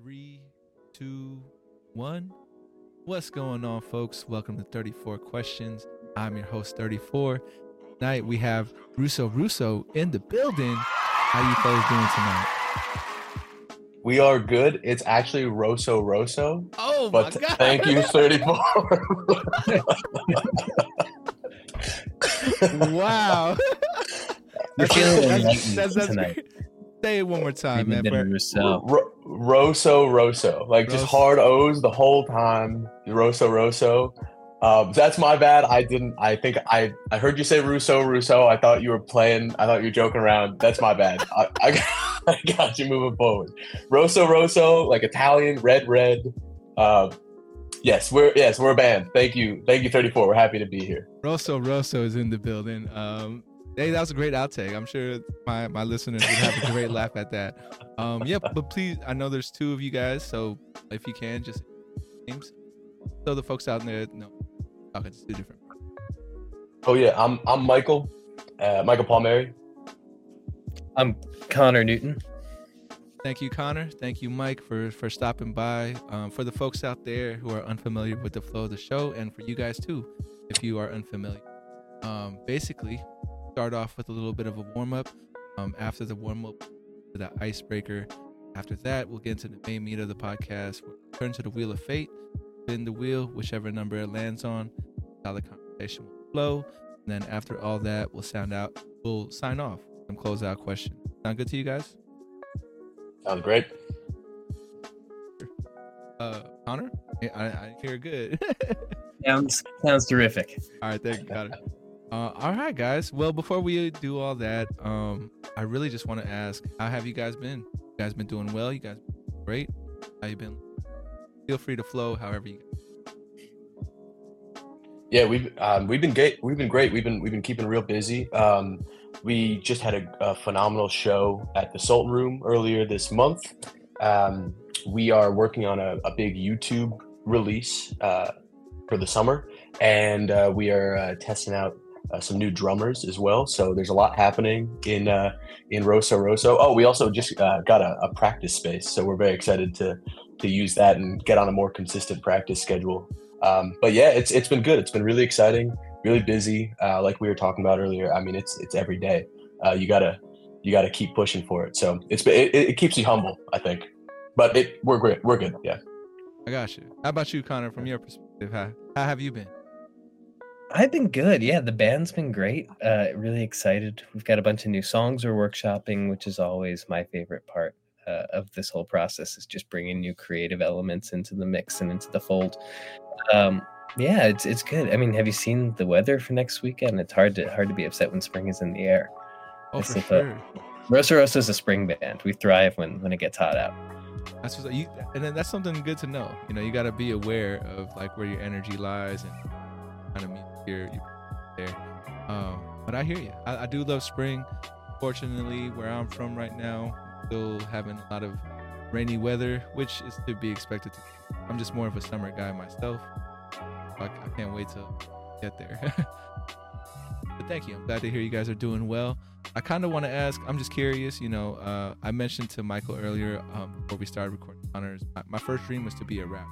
Three, two, one. What's going on, folks? Welcome to 34 Questions. I'm your host, 34. Tonight we have Russo in the building. How you fellas doing tonight? We are good. It's actually Rosso. Oh but my God. Thank you, 34. Wow. You're feeling that's enlightened tonight. great. Say it one more time, Maybe man. Rosso. Rosso. Like just Rosso. hard O's the whole time. Rosso. That's my bad. I think I heard you say Russo. I thought you were playing. I thought you were joking around. That's my bad. I got you moving forward. Rosso, like Italian, red. Yes, we're a band. Thank you, 34. We're happy to be here. Rosso is in the building. Hey, that was a great outtake. I'm sure my listeners would have a great laugh at that. Yeah, but please, I know there's two of you guys, so if you can, just names, so the folks out there know. Okay, it's two different. Oh yeah, I'm Michael Palmieri. I'm Connor Newton. Thank you, Connor. Thank you, Mike, for stopping by. For the folks out there who are unfamiliar with the flow of the show, and for you guys too, if you are unfamiliar. Basically, start off with a little bit of a warm-up. After the warm-up, the icebreaker. After that, we'll get into the main meat of the podcast. We'll turn to the Wheel of Fate. Spin the wheel, whichever number it lands on. How the conversation will flow. And then after all that, we'll sign off. Some close-out questions. Sound good to you guys? Sounds great. Connor? I hear good. Sounds terrific. All right, thank you, Connor. All right, guys. Well, before we do all that, I really just want to ask, how have you guys been? You guys been doing well? You guys been great? How you been? Feel free to flow however you guys. Yeah, we've been great. We've been keeping real busy. We just had a phenomenal show at the Sultan Room earlier this month. We are working on a big YouTube release for the summer, and we are testing out some new drummers as well. So there's a lot happening in Rosso. Oh, we also just got a practice space, so we're very excited to use that and get on a more consistent practice schedule. But yeah, it's been good. It's been really exciting, really busy. Like we were talking about earlier. I mean, it's every day. You gotta keep pushing for it. So it keeps you humble, I think. But we're great. We're good. Yeah. I got you. How about you, Connor? From your perspective, how have you been? I've been good. Yeah, the band's been great. Really excited. We've got a bunch of new songs we're workshopping, which is always my favorite part of this whole process, is just bringing new creative elements into the mix and into the fold. Yeah, it's good. I mean, have you seen the weather for next weekend? It's hard to be upset when spring is in the air. Oh, for sure. Rosso is a spring band. We thrive when it gets hot out. That's what and then that's something good to know. You know, you got to be aware of like where your energy lies and kind of meet your there. But I hear you. I do love spring. Fortunately, where I'm from right now, still having a lot of rainy weather, which is to be expected. I'm just more of a summer guy myself. I can't wait to get there. But thank you. I'm glad to hear you guys are doing well. I kind of want to ask, I'm just curious, you know, I mentioned to Michael earlier before we started recording honors, my first dream was to be a rapper.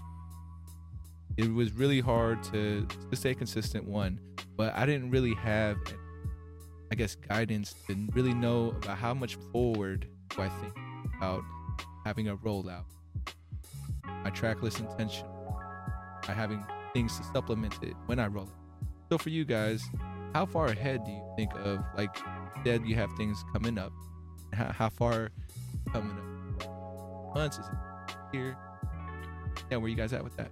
It was really hard to stay consistent, one, but I didn't really have, I guess, guidance to really know about how much forward do I think about having a rollout. My track list intention, by having things to supplement it when I roll it. So for you guys, how far ahead do you think of, like, instead you have things coming up? How far coming up? Months? Is it here? Yeah, where you guys at with that?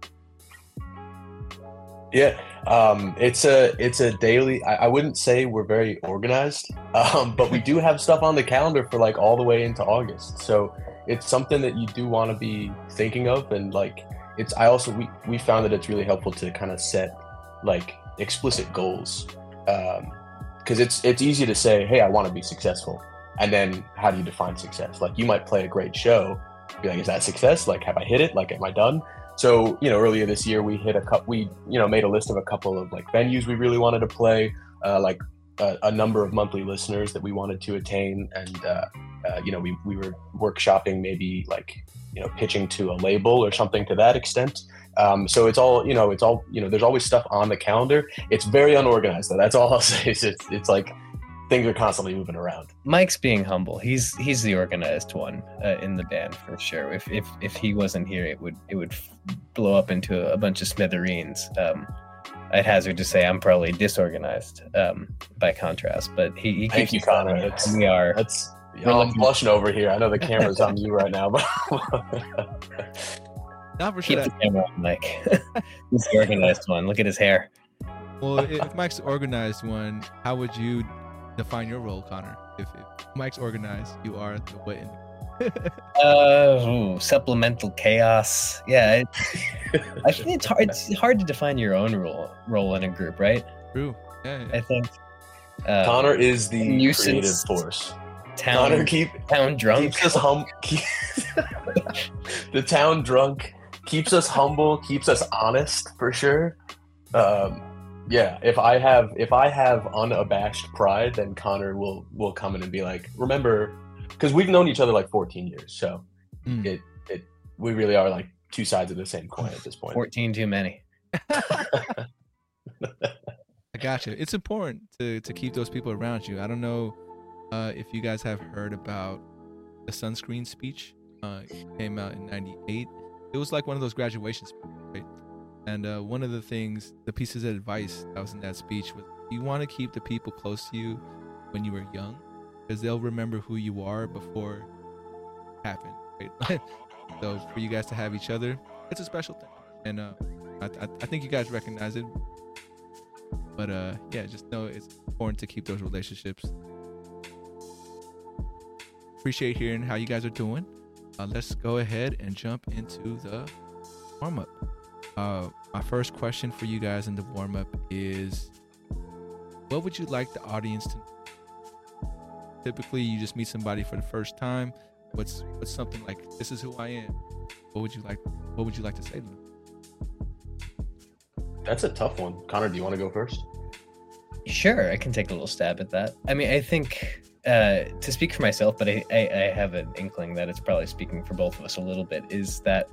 Yeah, it's a daily. I wouldn't say we're very organized, but we do have stuff on the calendar for like all the way into August. So it's something that you do want to be thinking of, and like we found that it's really helpful to kind of set like explicit goals, because it's easy to say, hey, I want to be successful, and then how do you define success? Like you might play a great show, be like, is that success? Like, have I hit it? Like, am I done? So, you know, earlier this year we made a list of a couple of like venues we really wanted to play, like a number of monthly listeners that we wanted to attain, and we were workshopping, maybe like, pitching to a label or something to that extent. So it's all, there's always stuff on the calendar. It's very unorganized though. That's all I'll say. It's like things are constantly moving around. Mike's being humble. He's the organized one in the band for sure. If he wasn't here, it would blow up into a bunch of smithereens. I'd hazard to say I'm probably disorganized by contrast, but he Thank you, Connor. I'm blushing over here. I know the camera's on you right now, but not for keep sure. the camera on Mike. He's the organized one. Look at his hair. Well, if Mike's the organized one, how would you define your role, Connor? If Mike's organized, you are the what? Supplemental chaos. Yeah, I think it's hard to define your own role in a group, right? True. Yeah. I think Connor is the nuisance, creative force. Town drunk. Keeps us the town drunk keeps us humble, keeps us honest for sure. Yeah, if I have unabashed pride, then Connor will come in and be like, remember, because we've known each other like 14 years, so we really are like two sides of the same coin at this point. 14 too many. I gotcha. It's important to keep those people around you. I don't know if you guys have heard about the sunscreen speech. It came out in '98. It was like one of those graduation speeches, right? And one of the pieces of advice that was in that speech was, you want to keep the people close to you when you were young, because they'll remember who you are before it happened, right? So for you guys to have each other, it's a special thing. And I think you guys recognize it. But yeah, just know it's important to keep those relationships. Appreciate hearing how you guys are doing. Let's go ahead and jump into the warm-up. My first question for you guys in the warm-up is, what would you like the audience to know? Typically, you just meet somebody for the first time. What's something like, this is who I am? What would you like to say to them? That's a tough one. Connor, do you want to go first? Sure, I can take a little stab at that. I mean, I think to speak for myself, but I have an inkling that it's probably speaking for both of us a little bit, is that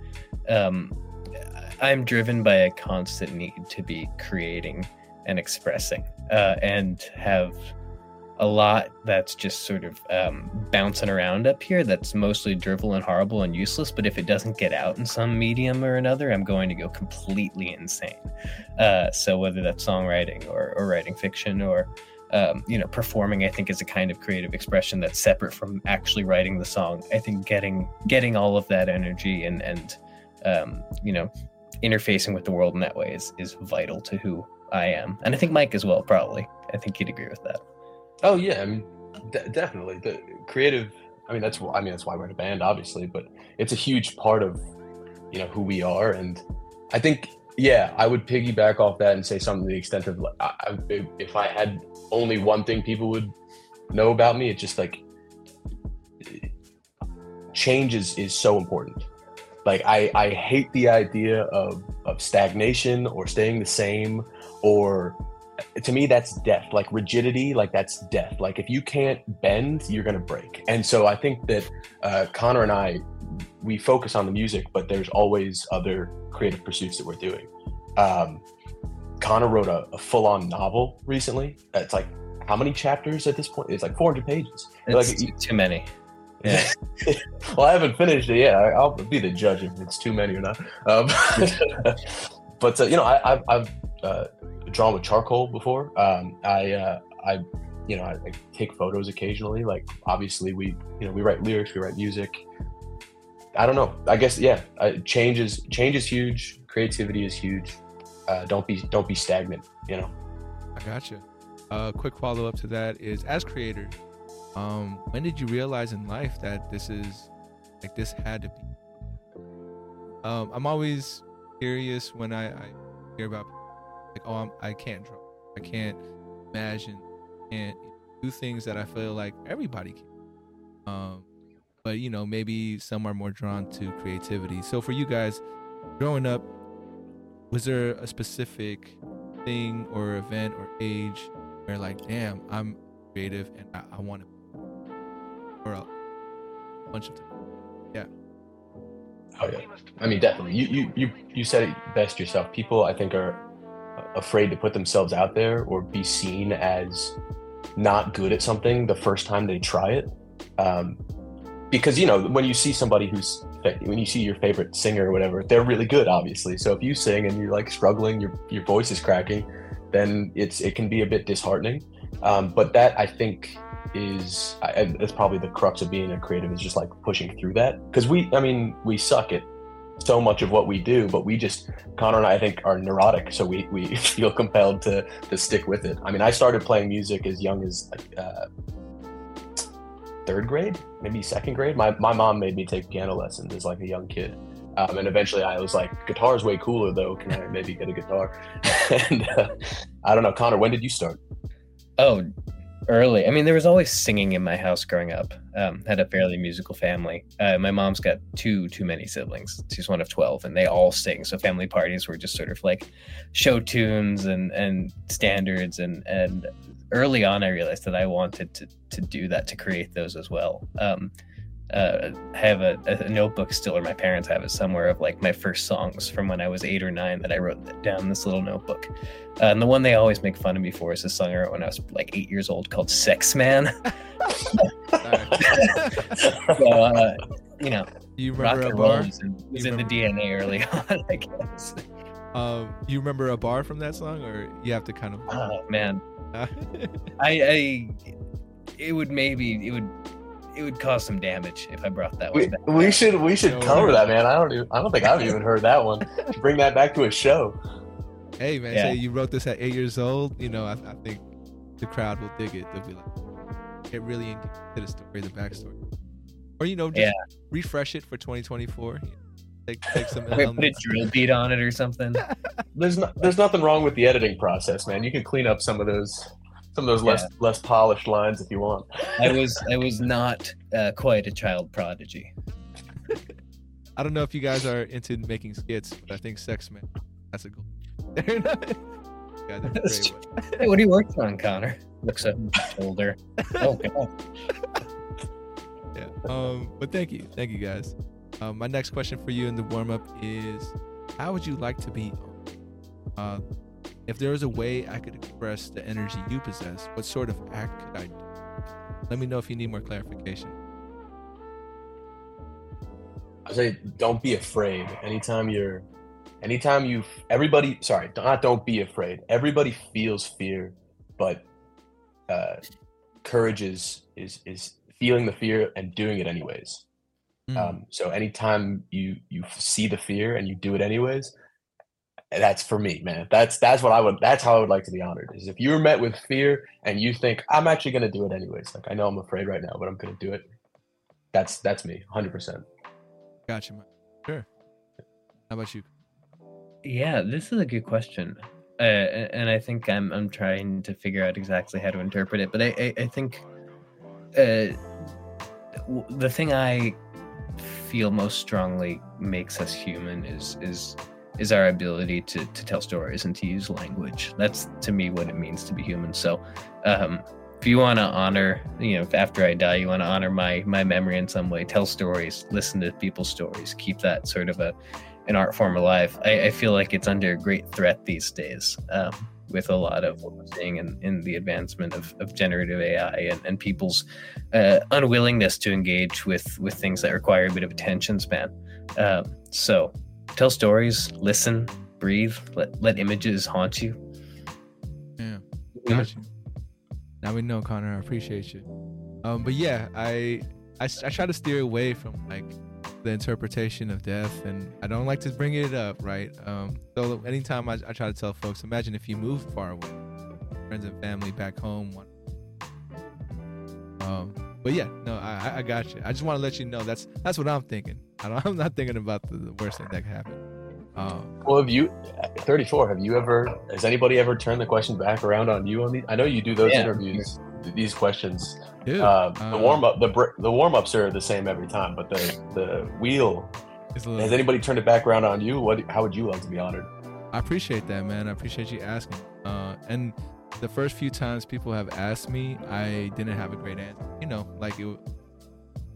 I'm driven by a constant need to be creating and expressing and have a lot that's just sort of bouncing around up here that's mostly drivel and horrible and useless, but if it doesn't get out in some medium or another, I'm going to go completely insane. So whether that's songwriting or writing fiction or performing, I think, is a kind of creative expression that's separate from actually writing the song. I think getting all of that energy and interfacing with the world in that way is vital to who I am. And I think Mike as well, probably. I think he'd agree with that. Oh yeah, I mean, definitely the creative. That's why we're in a band, obviously, but it's a huge part of who we are. And I think, yeah, I would piggyback off that and say something to the extent of, if I had only one thing people would know about me, it's just like, change is so important. Like I hate the idea of stagnation or staying the same, or to me that's death. Like rigidity, like that's death. Like if you can't bend, you're gonna break. And so I think that Connor and I, we focus on the music, but there's always other creative pursuits that we're doing. Connor wrote a full-on novel recently. It's like, how many chapters at this point? It's like 400 pages. It's like, too many. Yeah. Well, I haven't finished it yet. I'll be the judge if it's too many or not. But I've drawn with charcoal before. I take photos occasionally. Like obviously we write lyrics, we write music. I don't know. I guess change is huge. Creativity is huge. Don't be stagnant. I gotcha. Quick follow up to that is, as creators, when did you realize in life that this had to be? I'm always curious when I hear about I can't draw, I can't imagine, can't do things that I feel like everybody can. But maybe some are more drawn to creativity. So for you guys, growing up, was there a specific thing or event or age where like, damn, I'm creative and I want to? Or a bunch of times. Yeah. Oh yeah, I mean definitely. You said it best yourself. People I think are afraid to put themselves out there or be seen as not good at something the first time they try it, because when you see somebody when you see your favorite singer or whatever, they're really good, obviously. So if you sing and you're like struggling, your voice is cracking, then it can be a bit disheartening. But that I think it's probably the crux of being a creative, is just like pushing through that, because we suck at so much of what we do, but Connor and I think are neurotic, so we feel compelled to stick with it. I mean, I started playing music as young as third grade, maybe second grade. My mom made me take piano lessons as like a young kid, and eventually I was like, guitar's way cooler though, can I maybe get a guitar? And I don't know, Connor, when did you start? Oh, early. I mean, there was always singing in my house growing up. Had a fairly musical family. My mom's got too many siblings. She's one of 12, and they all sing. So family parties were just sort of like show tunes and standards. And early on, I realized that I wanted to do that, to create those as well. I have a notebook still, or my parents have it somewhere, of like my first songs from when I was 8 or 9 that I wrote down in this little notebook. And the one they always make fun of me for is a song I wrote when I was like 8 years old called Sex Man. So, you remember rock a and bar? roll was in the DNA early on, I guess. You remember a bar from that song, or you have to kind of? Oh man, it would cause some damage if I brought that one back. We should cover that, man. I don't think I've even heard that one. Bring that back to a show. Hey man, say you wrote this at 8 years old. I think the crowd will dig it. They'll be like, get really into the story, the backstory, or just refresh it for 2024. Take some put a drill beat on it or something. There's nothing wrong with the editing process, man. You can clean up some of those less polished lines if you want. I was not quite a child prodigy. Uh, I don't know if you guys are into making skits, but I think Sex Man, that's a goal. Hey, what are you working on, Connor? Looks up older. Oh god. Yeah. But thank you guys. My next question for you in the warm up is, how would you like to be? If there was a way I could express the energy you possess, what sort of act could I do? Let me know if you need more clarification. I say, don't be afraid. Don't be afraid. Everybody feels fear, but courage is feeling the fear and doing it anyways. So anytime you see the fear and you do it anyways, that's for me, man. That's how I would like to be honored. Is if you're met with fear and you think, I'm actually going to do it anyways. Like, I know I'm afraid right now, but I'm going to do it. That's me, 100%. Gotcha, man. Sure. How about you? Yeah, this is a good question. And I think I'm trying to figure out exactly how to interpret it. But I think the thing I feel most strongly makes us human is our ability to tell stories and to use language. That's, to me, what it means to be human. So if you want to honor, if after I die you want to honor my memory in some way, tell stories, listen to people's stories, keep that sort of an art form alive. I feel like it's under great threat these days, with a lot of what we're seeing in the advancement of generative AI and people's unwillingness to engage with things that require a bit of attention span. So tell stories, listen, breathe, let images haunt you. Yeah, gotcha. Now we know, Connor. I appreciate you. But yeah, I try to steer away from like the interpretation of death, and I don't like to bring it up, right? So anytime I try to tell folks, imagine if you moved far away, friends and family back home. But yeah, no, I got you. I just want to let you know that's what I'm thinking. I'm not thinking about the worst thing that could happen. Well, have you, 34, has anybody ever turned the question back around on you on these? I know you do those interviews, these questions. Dude, the warm ups are the same every time, but the wheel, has anybody turned it back around on you? How would you like to be honored? I appreciate that, man. I appreciate you asking. And the first few times people have asked me, I didn't have a great answer.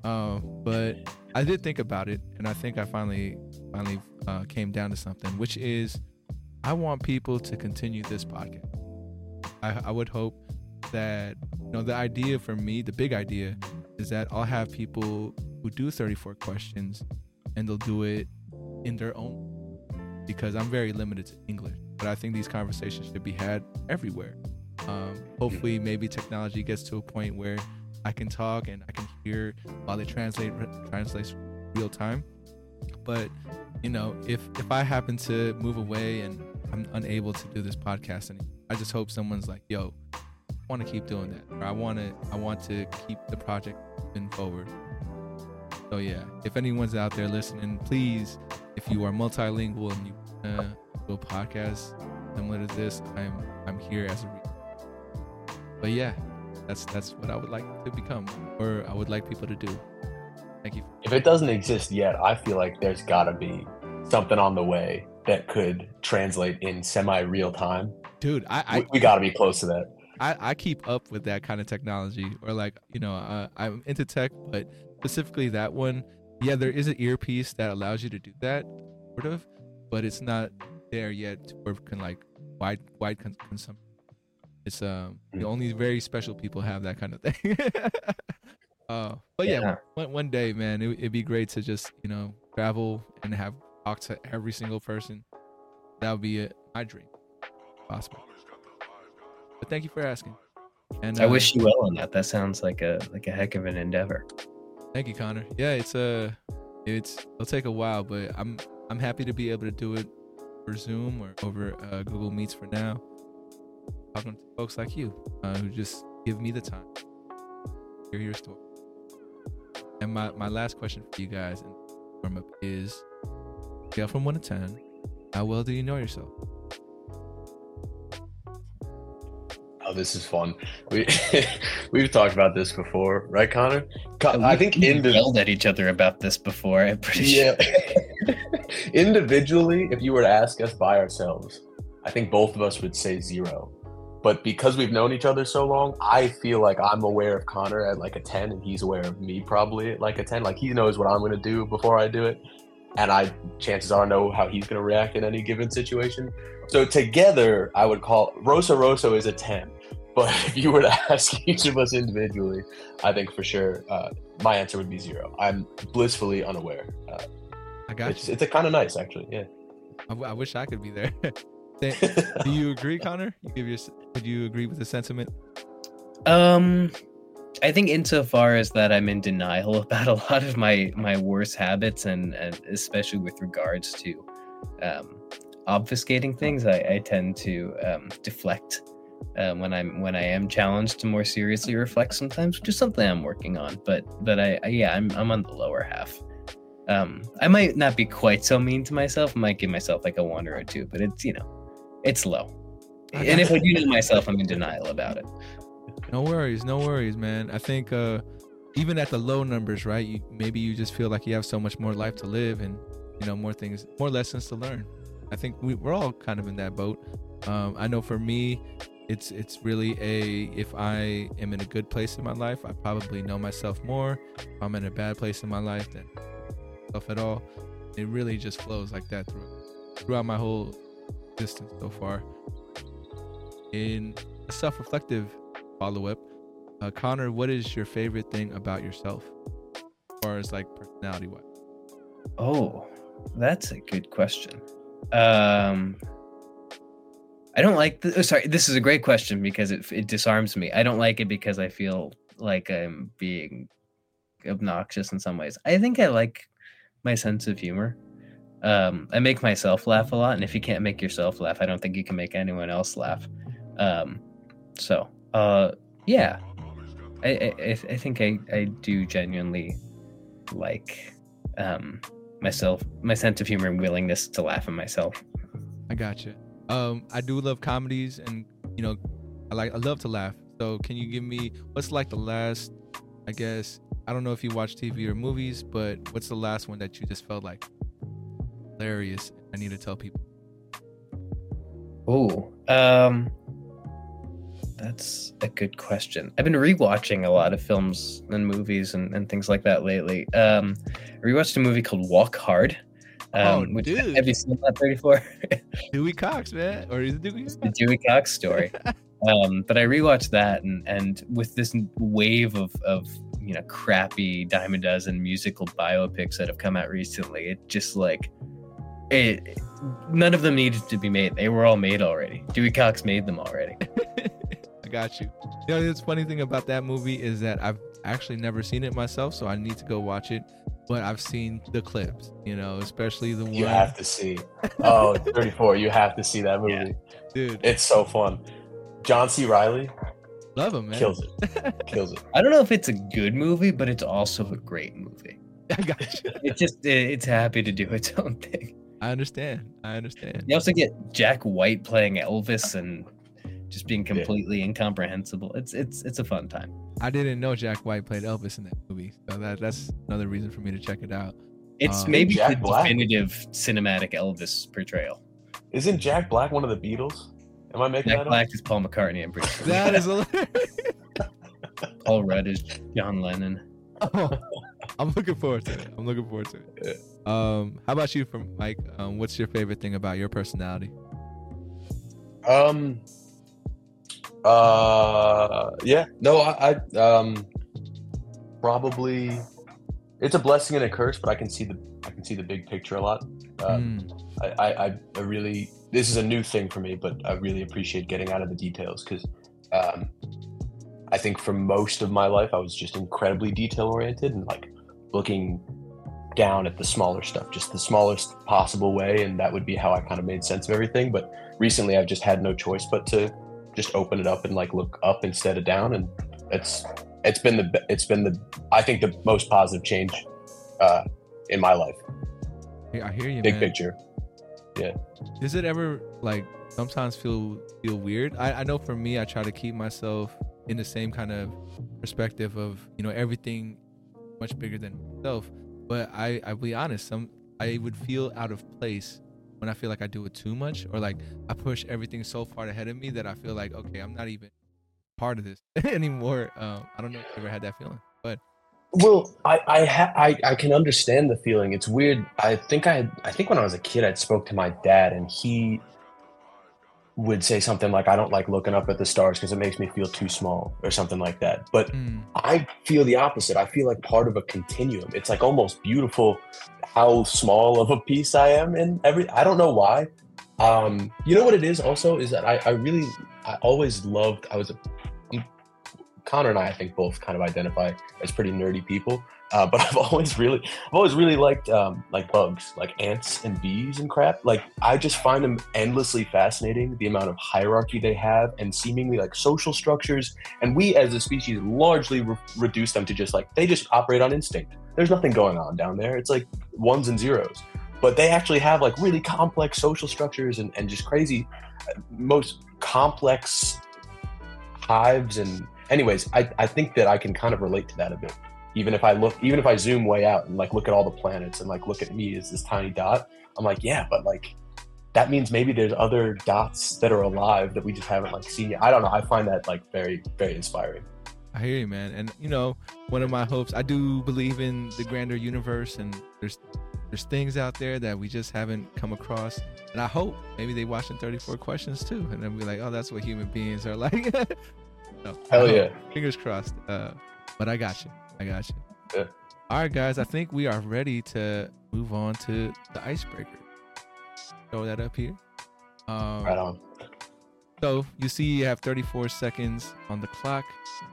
But I did think about it, and I think I finally came down to something, which is I want people to continue this podcast. I would hope that, you know, the idea for me, the big idea, is that I'll have people who do 34 questions, and they'll do it in their own, because I'm very limited to English. But I think these conversations should be had everywhere. Hopefully, maybe technology gets to a point where I can talk and I can hear while it translates real time. But, you know, if I happen to move away and I'm unable to do this podcast anymore, I just hope someone's like, yo, I want to keep doing that, or I want to keep the project moving forward. So yeah, if anyone's out there listening, please, if you are multilingual and you want to do a podcast similar to this, I'm here as a reason. But yeah, that's what I would like to become, or I would like people to do. Thank you. If it doesn't exist yet, I feel like there's got to be something on the way that could translate in semi-real time. Dude, we got to be close to that. I keep up with that kind of technology, or like, you know, I'm into tech, but specifically that one. Yeah, there is an earpiece that allows you to do that, sort of, but it's not there yet where it can like wide consumption. It's the only very special people have that kind of thing. But yeah, one day, man, it'd be great to just, you know, travel and have talk to every single person. That would be my dream, if possible. But thank you for asking. And I wish you well on that. That sounds like a heck of an endeavor. Thank you, Connor. Yeah, it'll take a while, but I'm happy to be able to do it over Zoom or over Google Meets for now. Talking to folks like you who just give me the time to hear your story. And my last question for you guys in warm up is, scale from 1 to 10, how well do you know yourself? Oh, this is fun. We've talked about this before, right, Connor? I think we yelled at each other about this before. I'm pretty sure. Individually, if you were to ask us by ourselves, I think both of us would say 0. But because we've known each other so long, I feel like I'm aware of Connor at like a 10, and he's aware of me probably at like a 10. Like, he knows what I'm going to do before I do it, and I chances are know how he's going to react in any given situation. So together, I would call Rosso is a 10. But if you were to ask each of us individually, I think for sure my answer would be 0. I'm blissfully unaware. I got you. It's a kind of nice, actually. Yeah. I wish I could be there. Do you agree, Connor? Would you agree with the sentiment? I think insofar as that I'm in denial about a lot of my worst habits, and especially with regards to obfuscating things, I tend to deflect when I am challenged to more seriously reflect sometimes, which is something I'm working on. But I'm on the lower half. I might not be quite so mean to myself. I might give myself like a 1 or a 2, but it's, you know, it's low. And if I do know myself, I'm in denial about it. No worries, man. I think even at the low numbers, right? Maybe you just feel like you have so much more life to live, and, you know, more things, more lessons to learn. I think we're all kind of in that boat. I know for me, it's really if I am in a good place in my life, I probably know myself more. If I'm in a bad place in my life, then stuff at all. It really just flows like that throughout my whole existence so far. In a self-reflective follow-up, Connor, what is your favorite thing about yourself, as far as like personality-wise? Oh, that's a good question. I don't like sorry, this is a great question because it disarms me. I don't like it because I feel like I'm being obnoxious in some ways. I think I like my sense of humor. I make myself laugh a lot, and if you can't make yourself laugh, I don't think you can make anyone else laugh. Yeah, I think I do genuinely like myself, my sense of humor and willingness to laugh at myself. I gotcha. I do love comedies, and, you know, I love to laugh. So can you give me what's like the last, I guess, I don't know if you watch TV or movies, but what's the last one that you just felt like hilarious? I need to tell people. Oh, That's a good question. I've been rewatching a lot of films and movies and things like that lately. I rewatched a movie called Walk Hard. Which, dude. have you seen that 34? Dewey Cox, man. Or is it Dewey? The Dewey Cox story. But I rewatched that, and with this wave of crappy dime a dozen musical biopics that have come out recently, it just none of them needed to be made. They were all made already. Dewey Cox made them already. I got you. You know, the funny thing about that movie is that I've actually never seen it myself, so I need to go watch it. But I've seen the clips, especially the one. You have to see. Oh, 34. You have to see that movie. Yeah. Dude. It's so fun. John C. Reilly. Love him, man. Kills it. Kills it. I don't know if it's a good movie, but it's also a great movie. I got you. It's happy to do its own thing. I understand. You also get Jack White playing Elvis and just being completely incomprehensible. It's a fun time. I didn't know Jack White played Elvis in that movie, so that's another reason for me to check it out. It's maybe Jack the Black. definitive cinematic Elvis portrayal. Isn't Jack Black one of the Beatles? Am I making Jack that Black is Paul McCartney, I'm pretty sure. That is hilarious. Paul Rudd is John Lennon. Oh, I'm looking forward to it. How about you, Mike? What's your favorite thing about your personality? I probably it's a blessing and a curse, but I can see the big picture a lot. I really, this is a new thing for me, but I really appreciate getting out of the details because I think for most of my life I was just incredibly detail oriented and looking down at the smaller stuff, just the smallest possible way, and that would be how I kind of made sense of everything. But recently I've just had no choice but to just open it up and look up instead of down, and it's been the I think the most positive change in my life. I hear you, big man. picture. Yeah. Does it ever sometimes feel weird? I know for me, I try to keep myself in the same kind of perspective of everything much bigger than myself. But I'll be honest, I would feel out of place when I feel like I do it too much, or I push everything so far ahead of me that I feel like, okay, I'm not even part of this anymore. I don't know if you ever had that feeling, but well, I can understand the feeling. It's weird. I think when I was a kid, I spoke to my dad, and he would say something like, I don't like looking up at the stars because it makes me feel too small or something like that. But I feel the opposite. I feel like part of a continuum. It's almost beautiful how small of a piece I am in I don't know why. You know what it is also is that I always loved, Connor and I think both kind of identify as pretty nerdy people. But I've always really liked bugs, like ants and bees and crap. I just find them endlessly fascinating, the amount of hierarchy they have and seemingly social structures. And we as a species largely reduce them to just they just operate on instinct. There's nothing going on down there. It's ones and zeros. But they actually have really complex social structures and just crazy, most complex hives. And anyways, I think that I can kind of relate to that a bit. Even if I zoom way out and look at all the planets and look at me as this tiny dot, I'm yeah, but that means maybe there's other dots that are alive that we just haven't seen yet. I don't know. I find that very, very inspiring. I hear you, man. And one of my hopes, I do believe in the grander universe, and there's things out there that we just haven't come across. And I hope maybe they watch in 34 Questions too, and then be oh, that's what human beings are like. No, hell yeah. Fingers crossed. But I got you. Yeah. All right, guys. I think we are ready to move on to the icebreaker. Throw that up here. Right on. So you see you have 34 seconds on the clock.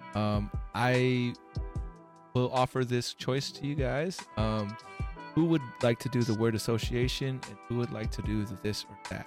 I will offer this choice to you guys. Who would like to do the word association, and who would like to do the this or that?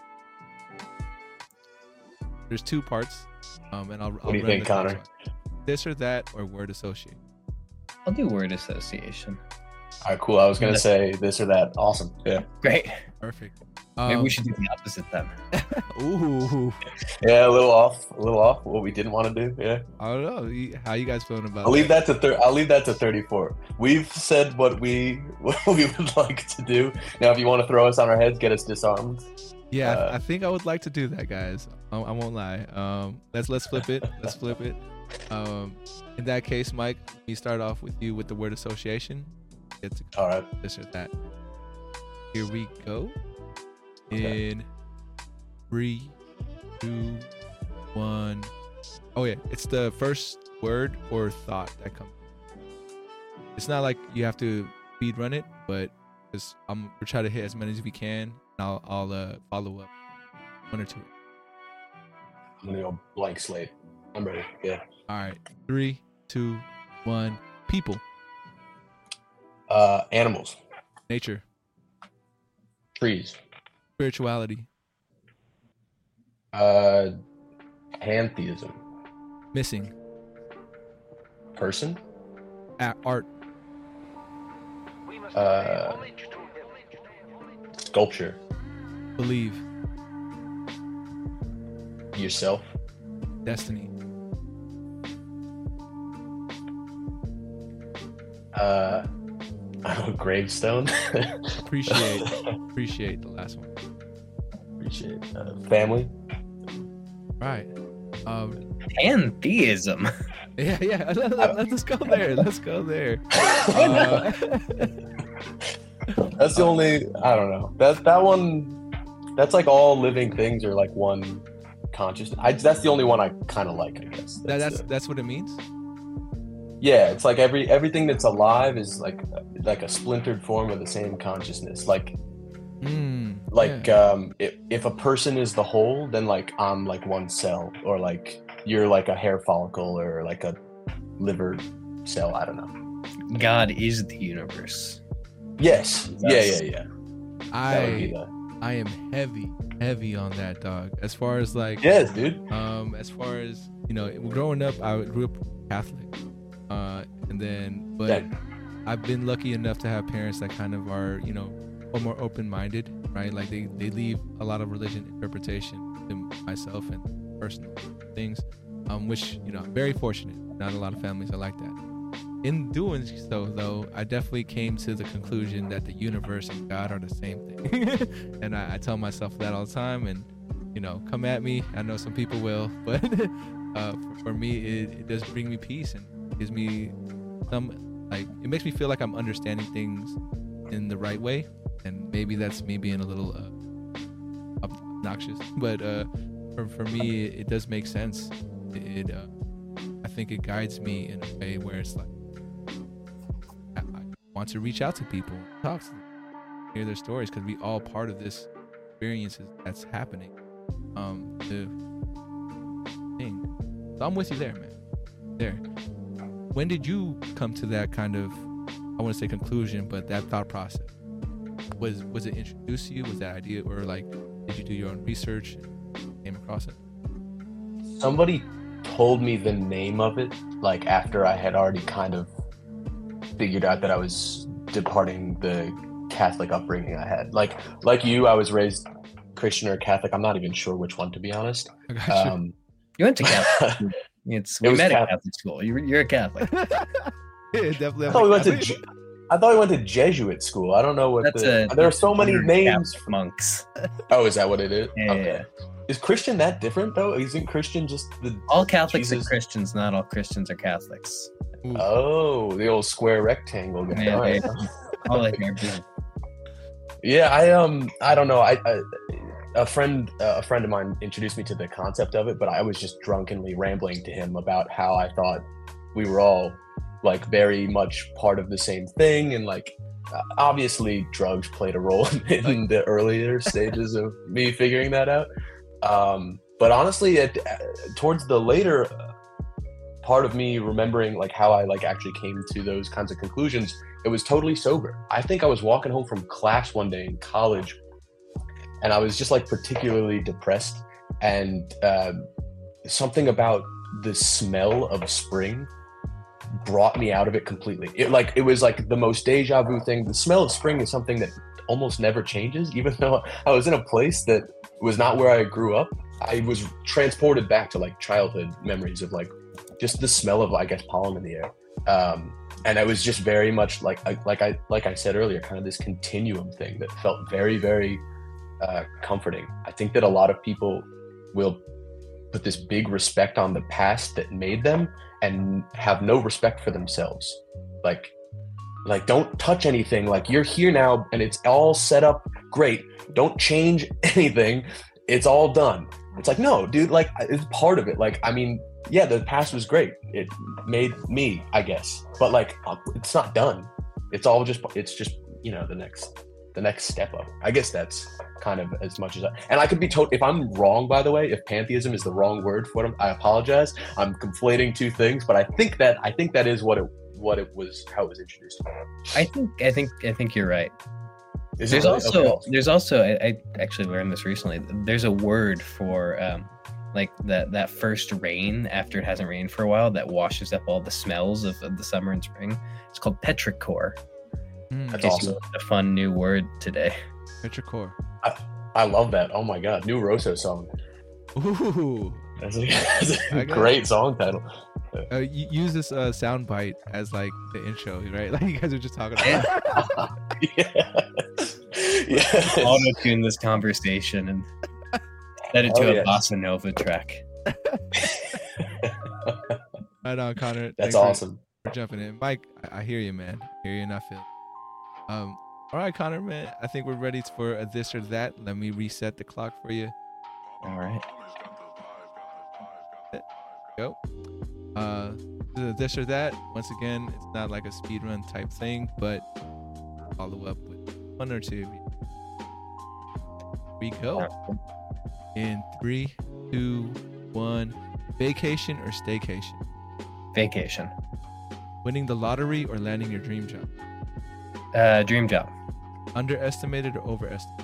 There's two parts. And I'll what do you think, Connor? This or that, or word association? I'll do word association. All right, cool. I was going to say this or that. Awesome. Yeah. Great. Perfect. Maybe we should do the opposite then. Ooh. Yeah, a little off what we didn't want to do. Yeah. I don't know. How you guys feeling about I'll leave that to 34. We've said what we would like to do. Now, if you want to throw us on our heads, get us disarmed. Yeah, I think I would like to do that, guys. I won't lie. Let's flip it. Let's flip it. In that case, Mike, we start off with you with the word association. It's All right. this or that. Here we go. Okay. In 3, 2, 1. Oh yeah, it's the first word or thought that comes. It's not like you have to speed run it, but we'll try to hit as many as we can. And I'll follow up 1 or 2. I'm gonna go blank slate. I'm ready. Yeah. All right, 3, 2, 1. People, Animals, nature, trees, spirituality, pantheism, missing, person, art, sculpture, believe, yourself, destiny, I don't know, gravestone. appreciate the last one. Appreciate family. Right. Pantheism. Yeah. Let's go there. Let's go there. Uh, That's the only. I don't know. That one. That's like all living things are like one consciousness. That's the only one I kind of like. I guess. that's what it means. Yeah, it's like everything that's alive is like a splintered form of the same consciousness. Like Yeah. if a person is the whole, then like I'm like one cell, or like you're like a hair follicle, or like a liver cell. I don't know. God is the universe. Yes. Yes. Yeah. That would be I am heavy on that, dog. As far as like yes, dude. as far as growing up, I grew up Catholic, but I've been lucky enough to have parents that kind of are more open-minded, right? Like they leave a lot of religion interpretation to myself and personal things, which I'm very fortunate. Not a lot of families are like that. In doing so, though, I definitely came to the conclusion that the universe and God are the same thing. And I tell myself that all the time. And, come at me. I know some people will. But for me, it does bring me peace and gives me it makes me feel like I'm understanding things in the right way. And maybe that's me being a little obnoxious. But for me, it does make sense. I think it guides me in a way where it's like, I want to reach out to people, talk to them, hear their stories, because we all part of this experiences that's happening. The thing. So I'm with you there, man. There. When did you come to that kind of, I want to say conclusion, but that thought process? Was it introduced to you? Was that idea, or like, did you do your own research and came across it? Somebody told me the name of it like after I had already kind of figured out that I was departing the Catholic upbringing I had. Like you, I was raised Christian or Catholic. I'm not even sure which one, to be honest. I got you. You went to Catholic school. We was met at Catholic. Catholic school. You're a Catholic. Yeah, definitely. I thought we went to Jesuit school. I don't know what there are so many names. Catholic monks. Oh, is that what it is? Yeah, Okay. yeah. Is Christian that different though? Isn't Christian just the All Catholics Jesus? are Christians. Not all Christians are Catholics. Ooh. Oh, the old square rectangle guy. Yeah, All right. All of them. Yeah, I don't know. A friend of mine introduced me to the concept of it, but I was just drunkenly rambling to him about how I thought we were all like very much part of the same thing, and like obviously drugs played a role in the earlier stages of me figuring that out. But honestly, towards the later part of me remembering like how I like actually came to those kinds of conclusions, it was totally sober. I think I was walking home from class one day in college, and I was just like particularly depressed, and something about the smell of spring brought me out of it completely. It was like the most deja vu thing. The smell of spring is something that almost never changes, even though I was in a place that was not where I grew up. I was transported back to like childhood memories of like just the smell of, I guess, pollen in the air. And it was just very much like I said earlier, kind of this continuum thing that felt very, very comforting. I think that a lot of people will put this big respect on the past that made them and have no respect for themselves. Like don't touch anything. Like, you're here now and it's all set up great. Don't change anything. It's all done. It's like, no, dude, like, it's part of it. Like, I mean, yeah, the past was great. It made me, I guess. But like, it's not done. It's just, you know, the next step up. I guess that's kind of as much as and I could be told if I'm wrong, by the way, if pantheism is the wrong word for it, I apologize. I'm conflating two things, but I think that is what it was, how it was introduced. I think you're right. There's also I actually learned this recently. There's a word for like that first rain after it hasn't rained for a while that washes up all the smells of the summer and spring. It's called petrichor. That's awesome. A fun new word today. Petrichor. I love that. Oh my god, new Rosso song. Ooh, That's a great song title. You use this sound bite as like the intro, right? Like, you guys are just talking about. Yes. Auto-tune this conversation and set it to a bossa nova track. Right on, Connor. That's awesome. For jumping in, Mike. I hear you, man. I hear you, and I feel. All right, Connor, man. I think we're ready for a this or that. Let me reset the clock for you. All right. Go. The this or that. Once again, it's not like a speed run type thing, but follow up with one or two. We go. In 3, 2, 1. Vacation or staycation? Vacation. Winning the lottery or landing your dream job? Dream job. Underestimated or overestimated?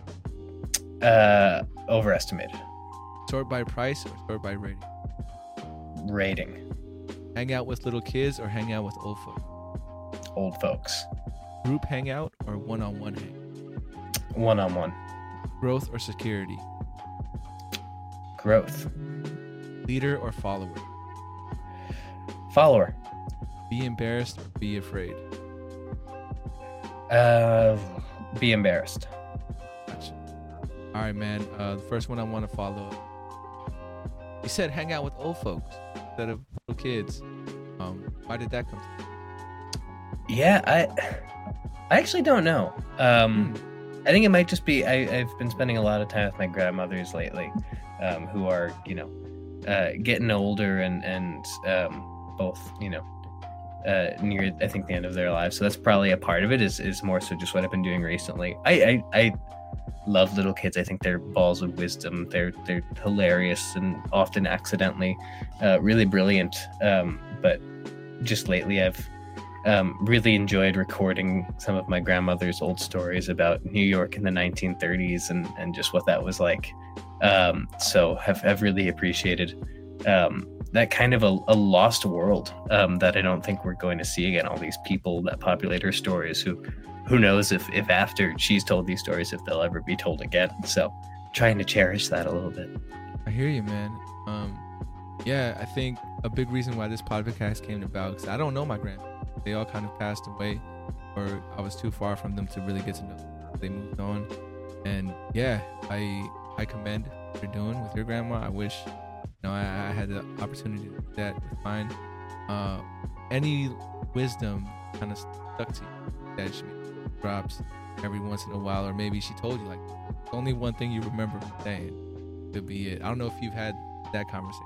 Overestimated. Sort by price or sort by rating? Rating. Hang out with little kids or hang out with old folks? Old folks. Group hangout or one-on-one hang? One-on-one. Growth or security? Growth. Leader or follower? Follower. Be embarrassed or be afraid? Be embarrassed. Gotcha. All right, man. The first one I want to follow up. You said hang out with old folks instead of little kids. Why did that come to you? Yeah, I actually don't know. I think it might just be I've been spending a lot of time with my grandmothers lately, who are, you know, getting older and both, you know, near, I think, the end of their lives. So that's probably a part of it, is more so just what I've been doing recently. I love little kids. I think they're balls of wisdom. They're hilarious and often accidentally really brilliant. But just lately I've really enjoyed recording some of my grandmother's old stories about New York in the 1930s and just what that was like. So have really appreciated that kind of a lost world that I don't think we're going to see again. All these people that populate her stories, who knows if after she's told these stories, if they'll ever be told again. So trying to cherish that a little bit. I hear you, man. Yeah, I think a big reason why this podcast came about, because I don't know my grandparents. They all kind of passed away, or I was too far from them to really get to know them. They moved on. And yeah, I commend what you're doing with your grandma. I wish, you know, I had the opportunity to do that with mine. Any wisdom kind of stuck to you that she drops every once in a while, or maybe she told you, like, only one thing you remember from saying could be it. I don't know if you've had that conversation.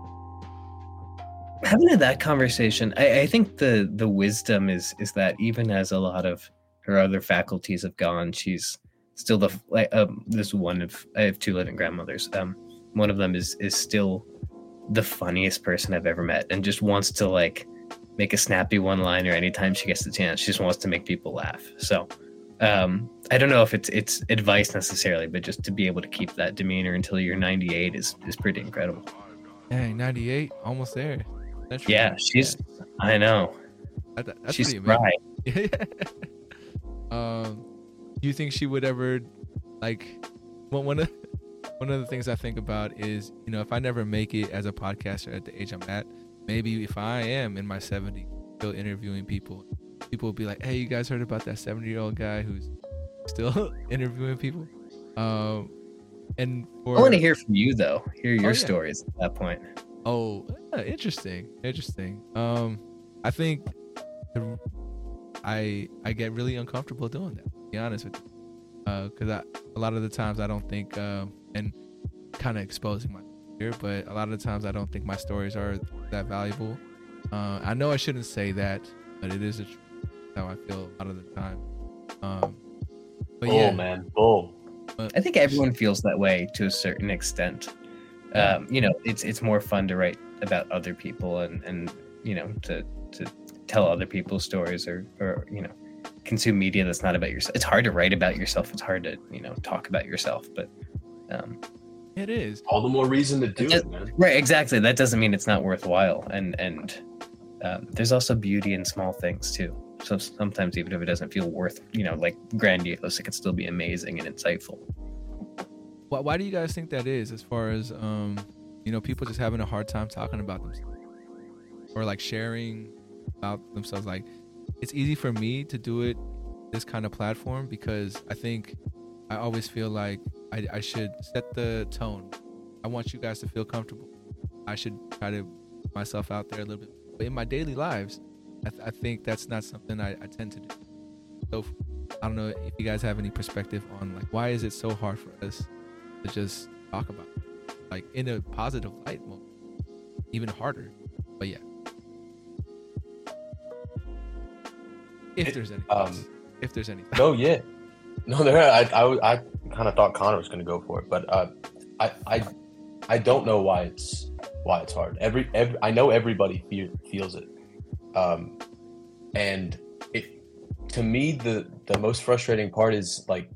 Having had that conversation, I think the wisdom is that even as a lot of her other faculties have gone, she's still this one of, I have two living grandmothers. One of them is still the funniest person I've ever met, and just wants to like make a snappy one-liner anytime she gets the chance. She just wants to make people laugh. So I don't know if it's advice necessarily, but just to be able to keep that demeanor until you're 98 is pretty incredible. Dang, 98, almost there. Yeah, she's. I know. That's she's pretty right. Do you think she would ever, like, one of the things I think about is, you know, if I never make it as a podcaster at the age I'm at, maybe if I am in my 70s still interviewing people will be like, hey, you guys heard about that 70-year-old guy who's still interviewing people? And I want to for hear from you though. Hear your yeah. stories at that point. Interesting. I think I get really uncomfortable doing that, to be honest with you, because a lot of the times I don't think and kind of exposing my fear, but a lot of the times I don't think my stories are that valuable. I know I shouldn't say that, but it is how I feel a lot of the time. But Bull, yeah, man, bull. I think everyone feels that way to a certain extent. You know, it's more fun to write about other people and you know, to tell other people's stories or you know, consume media that's not about yourself. It's hard to write about yourself. It's hard to, you know, talk about yourself, but it is. All the more reason to do it, man. right, exactly. That doesn't mean it's not worthwhile. And there's also beauty in small things too. So sometimes even if it doesn't feel worth, you know, like grandiose, it could still be amazing and insightful. Why do you guys think that is? As far as you know, people just having a hard time talking about themselves or like sharing about themselves. Like, it's easy for me to do it this kind of platform because I think I always feel like I should set the tone. I want you guys to feel comfortable. I should try to put myself out there a little bit. But in my daily lives, I think that's not something I tend to do. So I don't know if you guys have any perspective on like why is it so hard for us to just talk about it? Like in a positive light mode, even harder. But yeah, if there's any, if there's any. No, yeah, no, there. I kind of thought Connor was going to go for it, but I don't know why it's hard. Every I know everybody feels it, and it to me the most frustrating part is like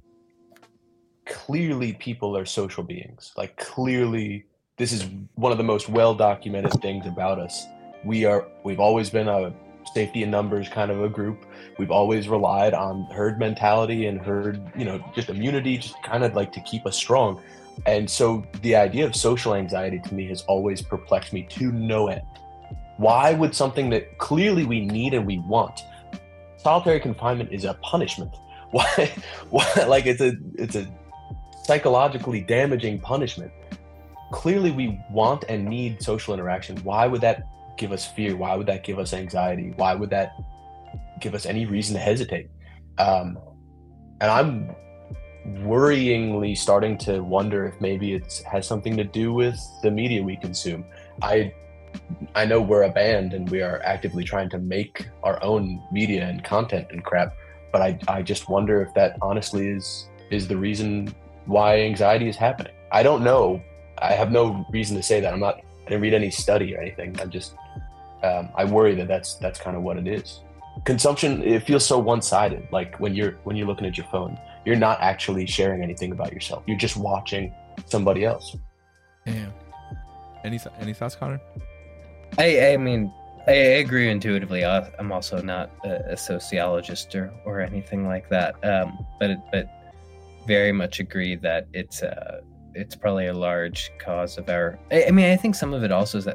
clearly people are social beings. Like clearly this is one of the most well documented things about us. We've always been a safety in numbers kind of a group. We've always relied on herd mentality and herd, you know, just immunity, just kind of like to keep us strong. And so the idea of social anxiety to me has always perplexed me to no end. Why would something that clearly we need and we want, solitary confinement is a punishment. Why like it's a psychologically damaging punishment. Clearly we want and need social interaction. Why would that give us fear? Why would that give us anxiety? Why would that give us any reason to hesitate? And I'm worryingly starting to wonder if maybe it has something to do with the media we consume. I know we're a band and we are actively trying to make our own media and content and crap, but I just wonder if that honestly is the reason why anxiety is happening. I don't know. I have no reason to say that. I didn't read any study or anything. I'm just I worry that that's kind of what it is. Consumption, it feels so one-sided. Like when you're looking at your phone, you're not actually sharing anything about yourself. You're just watching somebody else. Damn. Any thoughts, Connor? I mean, I agree intuitively. I'm also not a sociologist or anything like that. But very much agree that it's probably a large cause of our. I mean, I think some of it also is that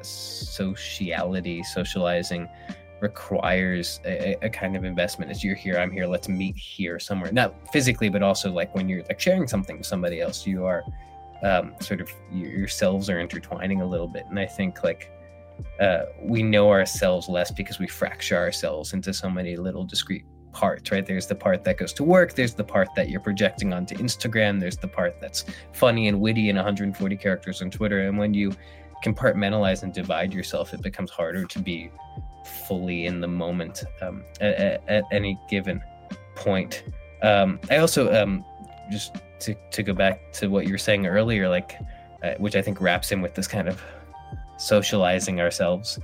socializing requires a kind of investment. As you're here, I'm here, let's meet here somewhere, not physically, but also like when you're like sharing something with somebody else, you are sort of yourselves are intertwining a little bit. And I think like we know ourselves less because we fracture ourselves into so many little discrete parts, right? There's the part that goes to work, there's the part that you're projecting onto Instagram, there's the part that's funny and witty and 140 characters on Twitter. And when you compartmentalize and divide yourself, it becomes harder to be fully in the moment at any given point. I also just to go back to what you were saying earlier, like which I think wraps in with this kind of socializing ourselves.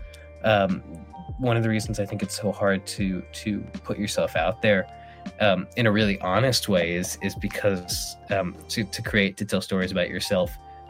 One of the reasons I think it's so hard to put yourself out there in a really honest way is because to tell stories about yourself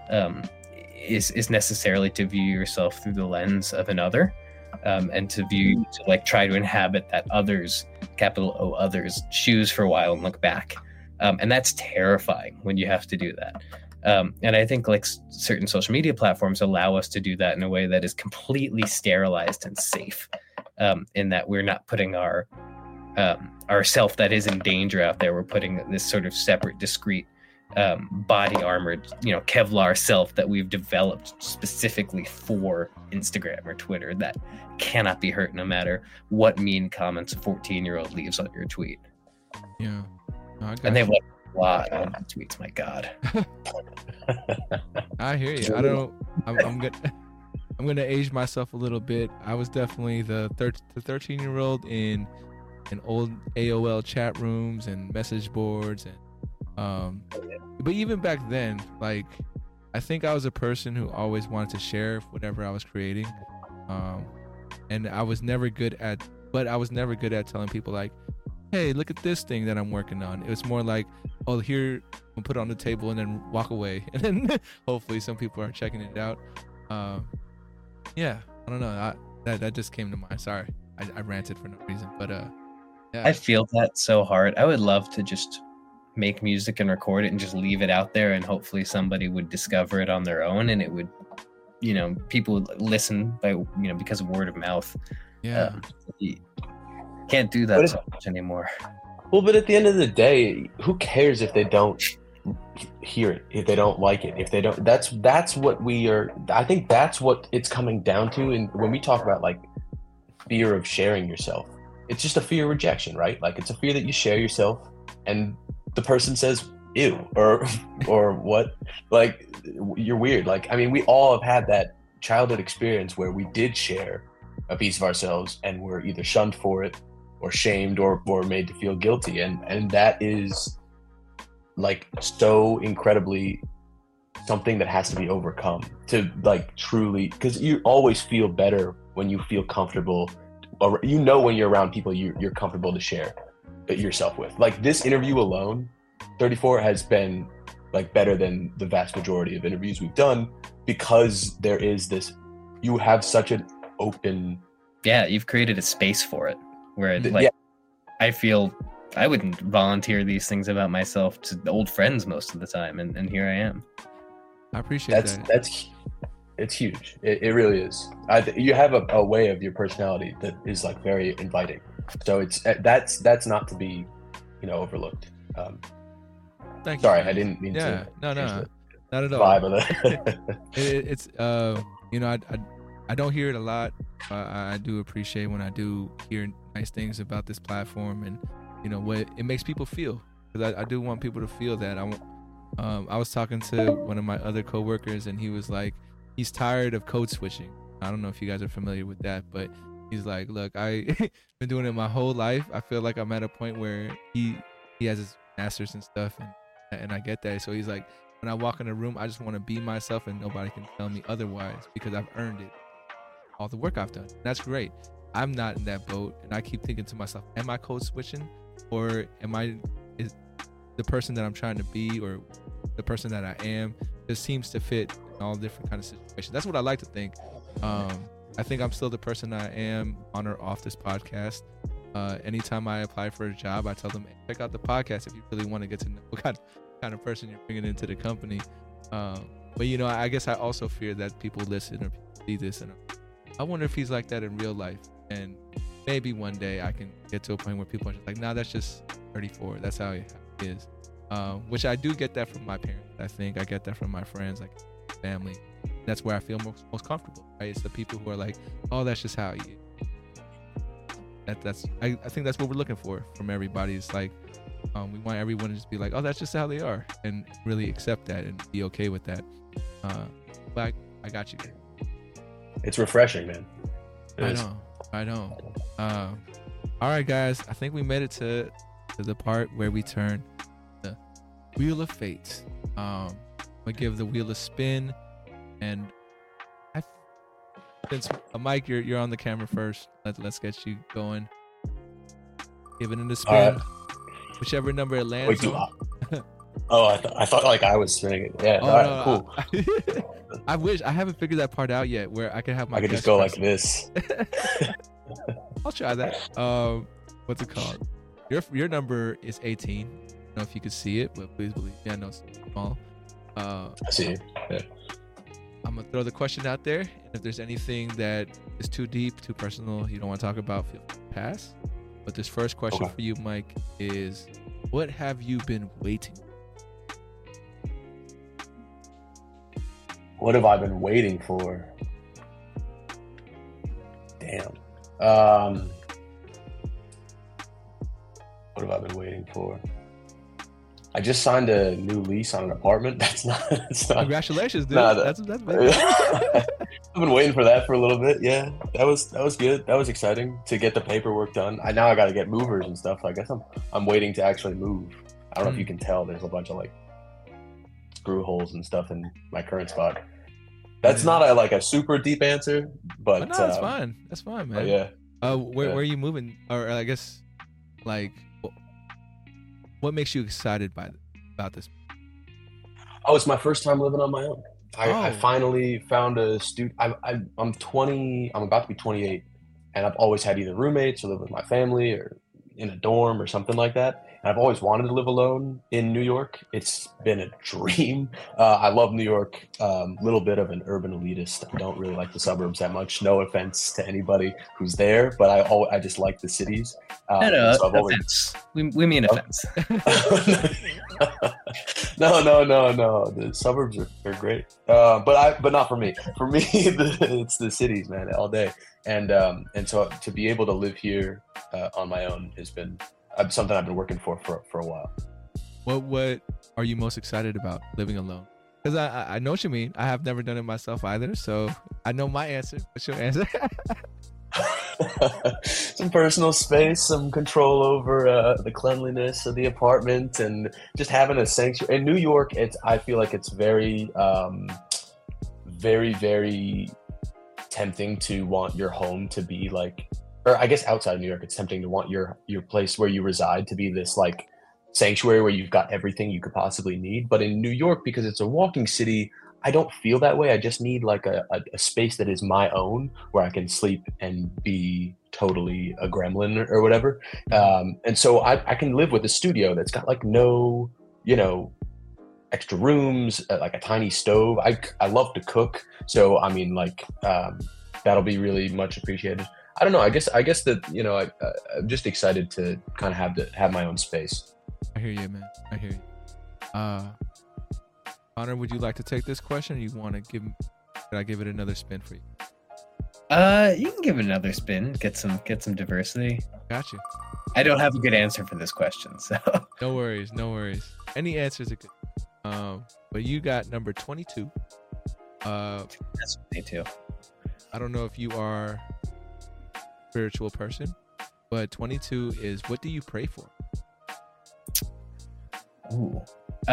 is necessarily to view yourself through the lens of another. And to like try to inhabit that others, capital O others, shoes for a while and look back. And that's terrifying when you have to do that. And I think like certain social media platforms allow us to do that in a way that is completely sterilized and safe, in that we're not putting our self that is in danger out there. We're putting this sort of separate, discrete body armored, Kevlar self that we've developed specifically for Instagram or Twitter that cannot be hurt no matter what mean comments a 14-year-old leaves on your tweet. Yeah. No, and they've left a lot of tweets, my God. I hear you. I'm gonna age myself a little bit. I was definitely the 13-year-old in old AOL chat rooms and message boards, and but even back then, like, I think I was a person who always wanted to share whatever I was creating, and I was never good at telling people like, hey, look at this thing that I'm working on. It was more like, oh, here, we'll put it on the table and then walk away, and then hopefully some people are checking it out. Yeah, I don't know. That just came to mind. Sorry, I ranted for no reason, but yeah. I feel that so hard. I would love to just make music and record it and just leave it out there, and hopefully somebody would discover it on their own, and it would, people would listen by, because of word of mouth. Yeah. Can't do that so much anymore. Well, but at the end of the day, who cares if they don't hear it, if they don't like it, if they don't, that's what we are. I think that's what it's coming down to. And when we talk about like fear of sharing yourself, it's just a fear of rejection, right? Like, it's a fear that you share yourself and the person says ew or what, like, you're weird. Like, I mean, we all have had that childhood experience where we did share a piece of ourselves and we're either shunned for it or shamed or made to feel guilty, and that is like so incredibly something that has to be overcome to like truly, because you always feel better when you feel comfortable, or when you're around people you're comfortable to share yourself with. Like, this interview alone, 34, has been like better than the vast majority of interviews we've done, because there is this, you have such an open, you've created a space for it where I feel I wouldn't volunteer these things about myself to old friends most of the time, and here I am. I appreciate that. It's huge. It really is. You have a way of your personality that is like very inviting. So that's not to be, overlooked. Thank you. Sorry, I didn't mean to. No, not at all. Vibe of that. It's I don't hear it a lot. I do appreciate when I do hear nice things about this platform, and what it makes people feel, because I do want people to feel that. I was talking to one of my other coworkers, and he was like, he's tired of code switching. I don't know if you guys are familiar with that, but he's like, look, I've been doing it my whole life. I feel like I'm at a point where he has his master's and stuff, and I get that. So he's like, when I walk in a room, I just want to be myself, and nobody can tell me otherwise, because I've earned it, all the work I've done. And that's great. I'm not in that boat, and I keep thinking to myself, am I code switching, or is the person that I'm trying to be, or the person that I am, just seems to fit in all different kind of situations. That's what I like to think. I think I'm still the person I am on or off this podcast. Anytime I apply for a job, I tell them, hey, check out the podcast if you really want to get to know what kind of person you're bringing into the company. But I guess I also fear that people listen or people see this, and I wonder if he's like that in real life. And maybe one day I can get to a point where people are just like, nah, that's just 34. That's how he is. Which I do get that from my parents. I think I get that from my friends, like family. That's where I feel most comfortable, right? It's the people who are like, oh, that's just how he is. I think that's what we're looking for from everybody. It's like, we want everyone to just be like, oh, that's just how they are, and really accept that and be okay with that. But I got you. It's refreshing, man. I know. All right, guys. I think we made it to the part where we turn the Wheel of Fate. I'm gonna give the wheel a spin, and since Mike, you're on the camera first. Let's get you going. Give it in the spin. Whichever number it lands on. Oh, I thought like I was spinning it. Yeah. Cool. I wish I haven't figured that part out yet, where I could have my. I could just go like this. I'll try that. What's it called? Your number is 18. I don't know if you could see it, but please believe me, I know it's small. I see. Yeah. I'm gonna throw the question out there, and if there's anything that is too deep, too personal, you don't want to talk about, feel free to pass. But this first question for you, Mike, is: what have you been waiting? What have I been waiting for? Damn. What have I been waiting for? I just signed a new lease on an apartment. That's not. Congratulations, dude. Nah, that's big. I've been waiting for that for a little bit. Yeah, that was good. That was exciting to get the paperwork done. I got to get movers and stuff. I guess I'm waiting to actually move. I don't know if you can tell. There's a bunch of like screw holes and stuff in my current spot. That's not a super deep answer, but no, that's fine. That's fine, man. Yeah. Where are you moving? Or I guess, like, what makes you excited about this? Oh, it's my first time living on my own. I finally found a student. I'm 20. I'm about to be 28, and I've always had either roommates or live with my family or in a dorm or something like that. And I've always wanted to live alone in New York. It's been a dream. I love New York. Little bit of an urban elitist. I don't really like the suburbs that much. No offense to anybody who's there, but I just like the cities. No, so offense. We mean offense. No. The suburbs are great, but not for me. For me, it's the cities, man, all day. And so to be able to live here on my own has been something I've been working for a while. What are you most excited about living alone? Because I know what you mean. I have never done it myself either, so I know my answer. What's your answer? Some personal space, some control over the cleanliness of the apartment, and just having a sanctuary. In New York, I feel like it's very, very, very tempting to want your home to be like, or I guess outside of New York, it's tempting to want your place where you reside to be this like sanctuary where you've got everything you could possibly need. But in New York, because it's a walking city, I don't feel that way. I just need like a space that is my own where I can sleep and be totally a gremlin or whatever. And so I can live with a studio that's got like no, extra rooms, like a tiny stove. I love to cook. So, I mean, like, that'll be really much appreciated. I don't know. I guess that, I'm just excited to kind of have my own space. I hear you, man. I hear you. Connor, would you like to take this question, or you want to should I give it another spin for you? You can give it another spin. Get some diversity. Got you. I don't have a good answer for this question, so no worries. Any answers are good. But you got number 22. That's 22. I don't know if you are a spiritual person, but 22 is, what do you pray for? Ooh.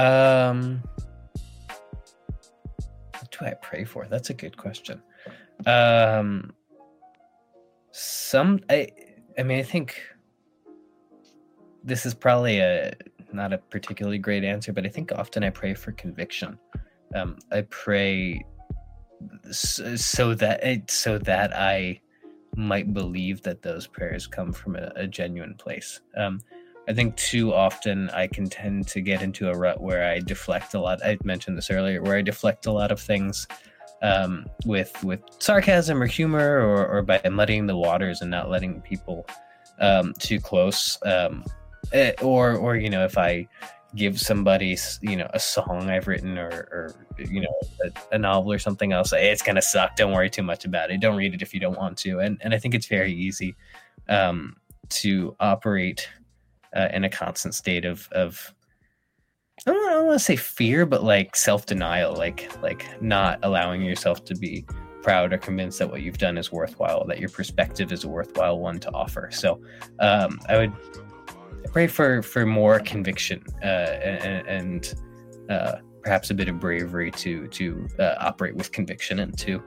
What do I pray for? That's a good question. I think this is probably not a particularly great answer, but I think often I pray for conviction. I pray so that I might believe that those prayers come from a genuine place. I think too often I can tend to get into a rut where I deflect a lot. I mentioned this earlier, where I deflect a lot of things with sarcasm or humor, or by muddying the waters and not letting people too close. Or if I give somebody a song I've written or a novel or something, I'll say it's gonna suck, don't worry too much about it, don't read it if you don't want to. And I think it's very easy to operate in a constant state of I don't want to say fear, but like self-denial, like not allowing yourself to be proud or convinced that what you've done is worthwhile, that your perspective is a worthwhile one to offer. So I would pray for more conviction and perhaps a bit of bravery to operate with conviction and to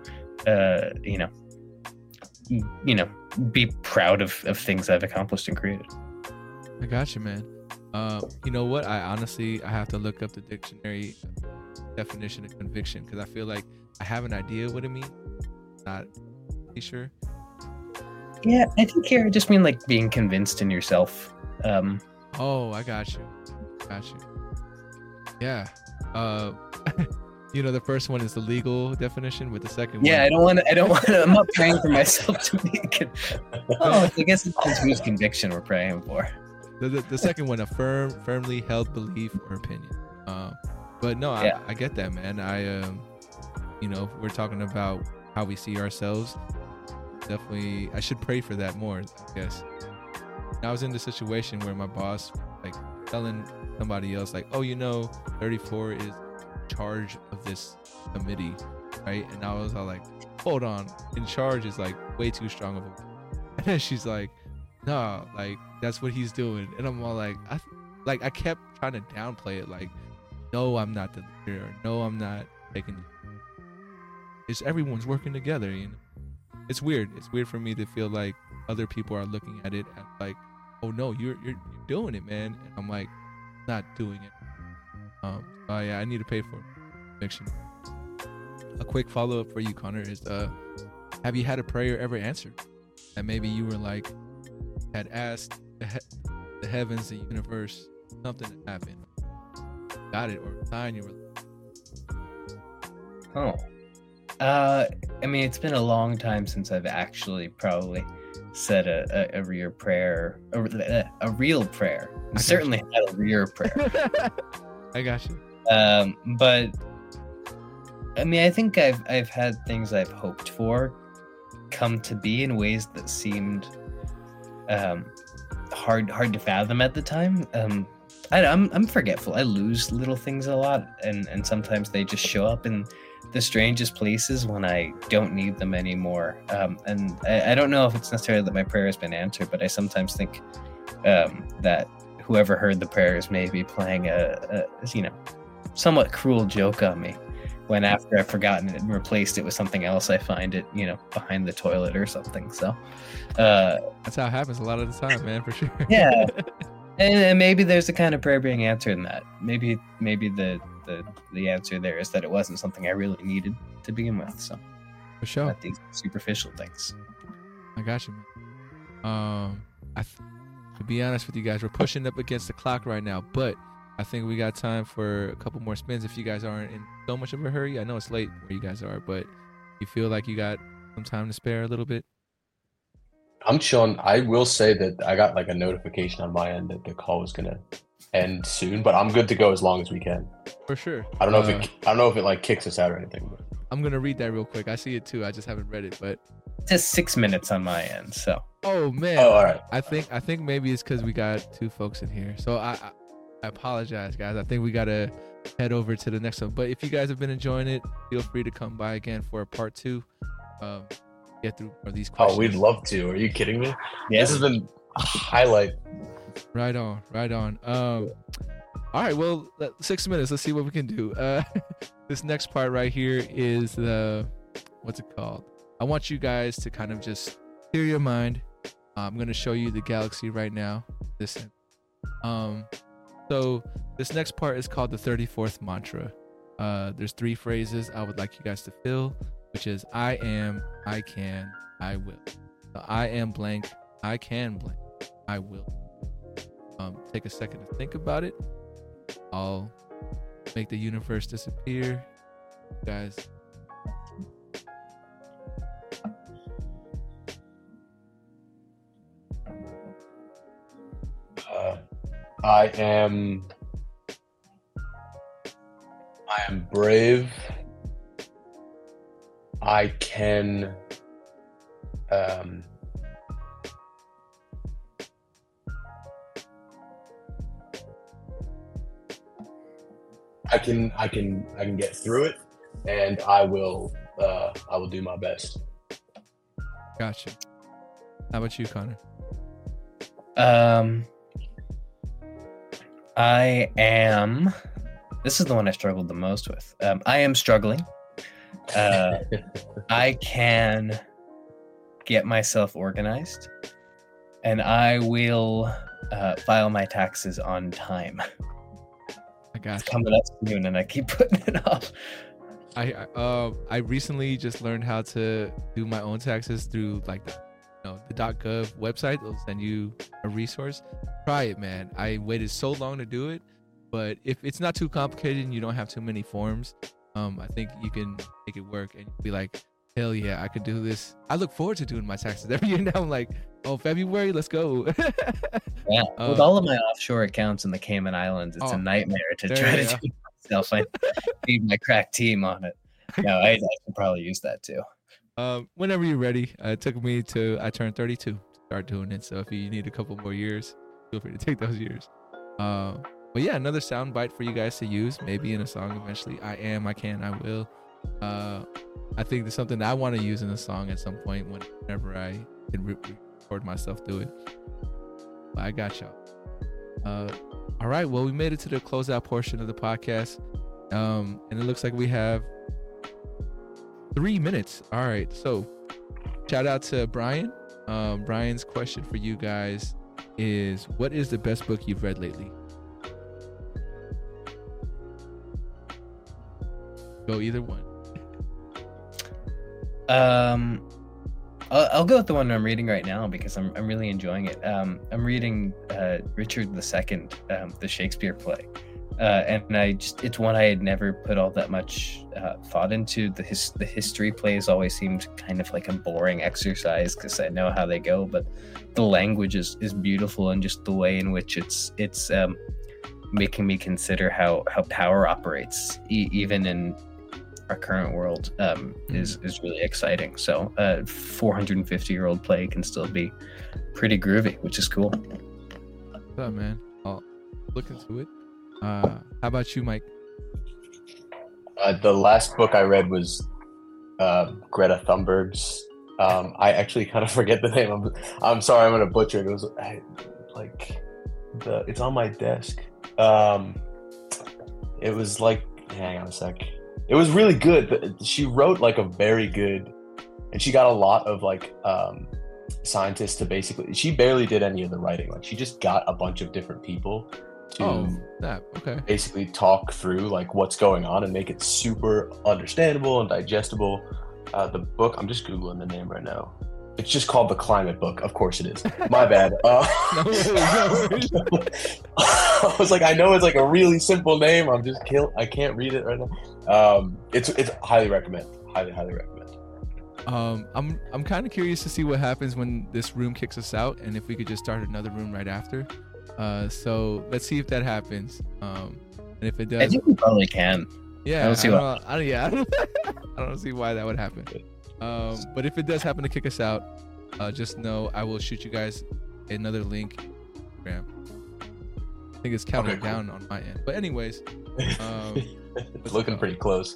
be proud of things I've accomplished and created. I got you, man. You know what? I have to look up the dictionary definition of conviction, because I feel like I have an idea what it means. Not really sure. Yeah, I think here I just mean like being convinced in yourself. I got you. Yeah. The first one is the legal definition, with the second one. Yeah, I don't want to. I'm not praying for myself to be. I guess it's whose conviction we're praying for. The second one, a firmly held belief or opinion. But no, yeah. I get that, man. you know, if we're talking about how we see ourselves, definitely I should pray for that more, I guess. I was in the situation where my boss like telling somebody else like, oh, you know, 34 is in charge of this committee, right? And I was all like, hold on, in charge is like way too strong of a and then she's like, nah, like that's what he's doing. And I'm all like, I kept trying to downplay it, like, no, I'm not the leader, or no, I'm not taking it's everyone's working together, you know. It's weird for me to feel like other people are looking at it as like, oh no, you're doing it, man. And I'm like, not doing it. So yeah, I need to pay for conviction. A quick follow-up for you, Connor, is have you had a prayer ever answered? And maybe you were like, had asked the heavens, the universe, something to happen, got it, or sign you were. I mean, it's been a long time since I've actually probably said a real prayer, a real prayer. I certainly had a real prayer. I got you. But I mean, I think I've had things I've hoped for come to be in ways that seemed hard to fathom at the time. I'm forgetful. I lose little things a lot, and sometimes they just show up in the strangest places when I don't need them anymore. And I don't know if it's necessarily that my prayer has been answered, but I sometimes think that whoever heard the prayers may be playing a somewhat cruel joke on me, when after I've forgotten it and replaced it with something else, I find it, behind the toilet or something. So that's how it happens a lot of the time, man, for sure. Yeah. And maybe there's a kind of prayer being answered in that. Maybe the answer there is that it wasn't something I really needed to begin with. So for sure, not these superficial things. I got you, man. To be honest with you guys, we're pushing up against the clock right now, but I think we got time for a couple more spins if you guys aren't in so much of a hurry. I know it's late where you guys are, but you feel like you got some time to spare a little bit? I'm chilling. I will say that I got like a notification on my end that the call was gonna end soon, but I'm good to go as long as we can. For sure. I don't know if it like kicks us out or anything. But I'm gonna read that real quick. I see it too. I just haven't read it, but it says 6 minutes on my end. So. Oh man. Oh, all right. I think maybe it's because we got two folks in here. So I apologize, guys. I think we gotta head over to the next one. But if you guys have been enjoying it, feel free to come by again for a part 2. Get through more of these questions. Oh, we'd love to. Are you kidding me? Yeah. This has been a highlight. Right on. All right, well, 6 minutes. Let's see what we can do. This next part right here is what's it called? I want you guys to kind of just clear your mind. I'm going to show you the galaxy right now. So this next part is called the 34th mantra. There's 3 phrases I would like you guys to fill, which is I am, I can, I will. So I am blank, I can blank, I will. Take a second to think about it. I'll make the universe disappear. Guys. I am brave. I can I can get through it, and I will do my best. Gotcha. How about you, Connor? I am. This is the one I struggled the most with. I am struggling. I can get myself organized, and I will file my taxes on time. I got it's coming up soon, and I keep putting it off. I recently just learned how to do my own taxes through like the .gov website. They'll send you a resource. Try it, man. I waited so long to do it, but if it's not too complicated and you don't have too many forms, I think you can make it work and be like, hell yeah, I could do this. I look forward to doing my taxes every year now. I'm like, oh, February, let's go. Yeah, with all of my offshore accounts in the Cayman Islands, it's a nightmare to try to do it myself. I need my crack team on it. No, I could probably use that too. Whenever you're ready. It took me to I turned 32 to start doing it. So if you need a couple more years, feel free to take those years. But yeah, another sound bite for you guys to use, maybe in a song eventually. I am, I can, I will. I think there's something that I want to use in a song at some point whenever I can record myself do it. But I got y'all. All right, well, we made it to the closeout portion of the podcast. And it looks like we have 3 minutes. All right, so shout out to Brian. Brian's question for you guys is, what is the best book you've read lately? Go either one. I'll go with the one I'm reading right now because I'm really enjoying it. I'm reading Richard II, the Shakespeare play, and it's one I had never put all that much thought into. The history plays always seemed kind of like a boring exercise because I know how they go, but the language is beautiful, and just the way in which it's making me consider how power operates even in our current world is really exciting. So 450-year-old play can still be pretty groovy, which is cool. What's up, man? I'll look into it. How about you, Mike? The last book I read was Greta Thunberg's. I actually kind of forget the name. I'm sorry, I'm gonna butcher it. It was it's on my desk. It was like, hang on a sec. It was really good, but she wrote like a very good, and she got a lot of like scientists to basically, she barely did any of the writing. Like she just got a bunch of different people to basically talk through like what's going on and make it super understandable and digestible. The book, I'm just Googling the name right now. It's just called The Climate Book. Of course it is. My bad. No worries. I was like, I know it's like a really simple name. I can't read it right now. It's highly recommend. Highly recommend. I'm kind of curious to see what happens when this room kicks us out, and if we could just start another room right after. So let's see if that happens. And if it does, I think we probably can. Yeah, I don't see why that would happen. But if it does happen to kick us out, just know I will shoot you guys another link. I think it's counting down on my end. But anyways, it's looking pretty close.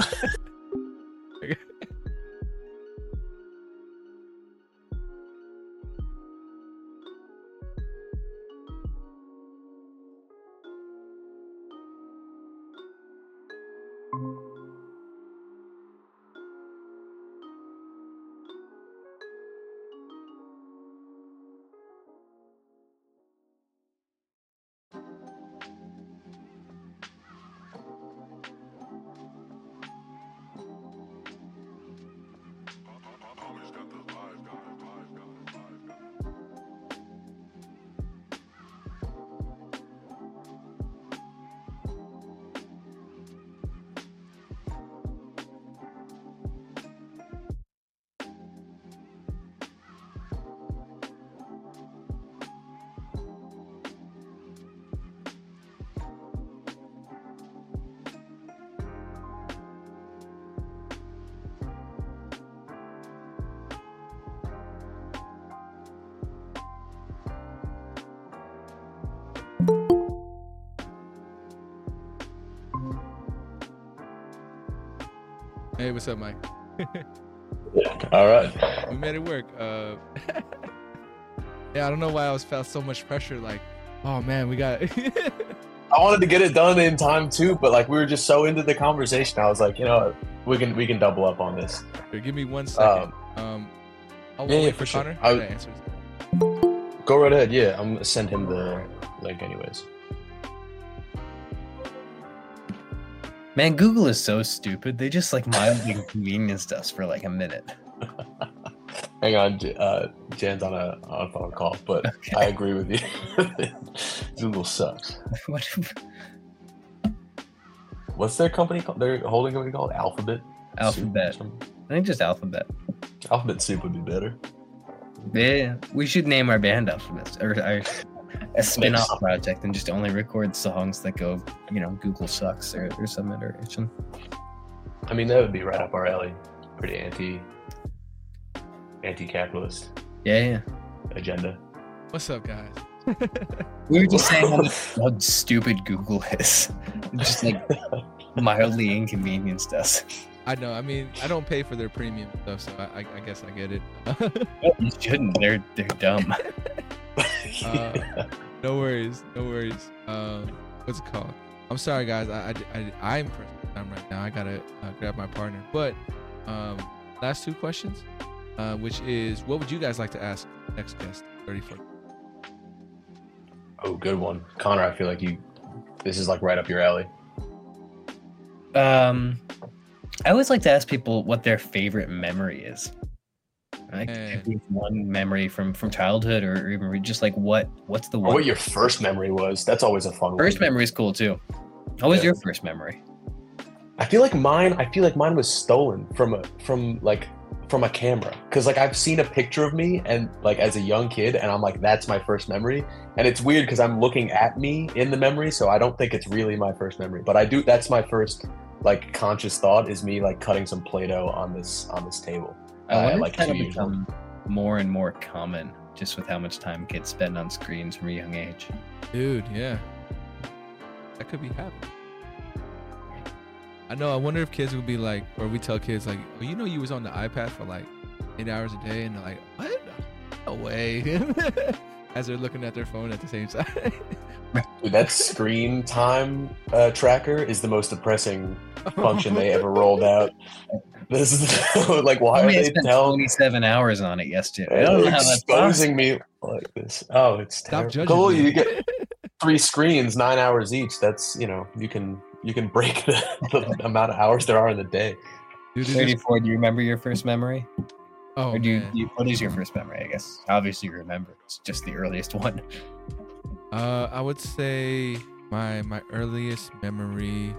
Hey, what's up, Mike? All right. We made it work. Yeah, I don't know why I felt so much pressure. Like, oh man, we got. I wanted to get it done in time too, but like we were just so into the conversation. I was like, you know, we can double up on this. Here, give me 1 second. I'll wait for Connor. Go right ahead. Yeah, I'm gonna send him the link anyways. Man, Google is so stupid. They just like mildly inconvenienced us for like a minute. Hang on, Jan's on a phone call, but okay. I agree with you. Google sucks. What's their company called? Their holding company called? Alphabet? Alphabet. I think just Alphabet. Alphabet Soup would be better. Yeah, we should name our band Alphabet, or a spin-off project, and just only record songs that go, you know, Google sucks or some iteration. I mean, that would be right up our alley. Pretty anti-capitalist Yeah. agenda. What's up, guys? We were just saying how stupid Google is. Just like mildly inconvenienced us. I know. I mean, I don't pay for their premium stuff, so I guess I get it. You shouldn't. They're dumb. No worries. What's it called? I'm sorry, guys. I'm pressing time right now. I gotta grab my partner. But last two questions, which is, what would you guys like to ask next guest? 34. Oh, good one, Connor. I feel like this is like right up your alley. I always like to ask people what their favorite memory is. Like one memory from childhood, or even just like what's the one? Or what your first memory was. That's always a fun one. First memory is cool too. What was your first memory? I feel like mine was stolen from a camera, because like I've seen a picture of me and like as a young kid, and I'm like, that's my first memory. And it's weird because I'm looking at me in the memory, so I don't think it's really my first memory, but I do. That's my first like conscious thought, is me like cutting some Play-Doh on this table. Like 2 years old. More and more common, just with how much time kids spend on screens from a young age. Dude, yeah, that could be happening. I know. I wonder if kids would be like, or we tell kids like, oh, you was on the iPad for like 8 hours a day, and they're like, what? No way. As they're looking at their phone at the same time. Dude, that screen time tracker is the most depressing function they ever rolled out. This is like, why are they telling 27 hours on it yesterday? They're exposing me like this. Oh, it's terrible. Cool, you get 3 screens, 9 hours each. That's, you can break the amount of hours there are in the day. Dude, 34. Do you remember your first memory? Oh, or do you, what is your first memory? I guess obviously you remember. It's just the earliest one. I would say my earliest memory,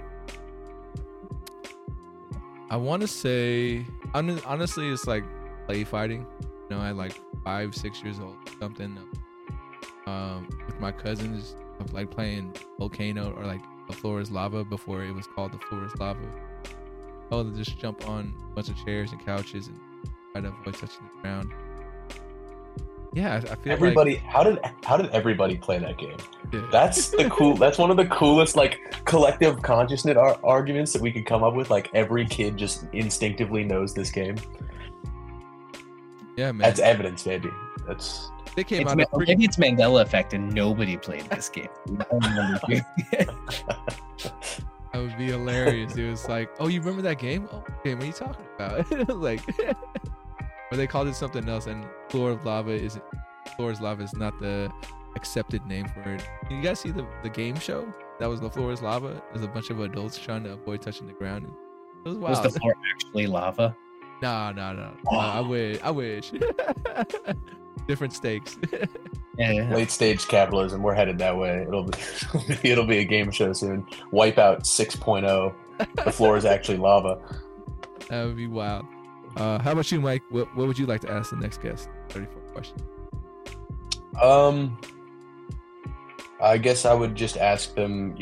I want to say, honestly, it's like play fighting. At like 5-6 years old, something. With my cousins, of like playing Volcano, or like The Floor is Lava, before it was called The Floor is Lava. Oh, they just jump on a bunch of chairs and couches and try to avoid touching the ground. Yeah, I feel everybody. like, How did everybody play that game? Yeah. That's one of the coolest like collective consciousness arguments that we could come up with. Like every kid just instinctively knows this game. Yeah, man. That's evidence, baby. They came out. Maybe it's Mandela effect, and nobody played this game. That would be hilarious. It was like, oh, you remember that game? Oh, okay, what are you talking about? Like, or they called it something else, and Floor is Lava is not the accepted name for it. You guys see the game show that was The Floor is Lava? There's a bunch of adults trying to avoid touching the ground. It was wild. Was the floor actually lava? No. I wish. Different stakes. Yeah. Late stage capitalism. We're headed that way. It'll be a game show soon. Wipeout 6.0. The floor is actually lava. That would be wild. How about you, Mike? What would you like to ask the next guest? 34 question. I guess I would just ask them,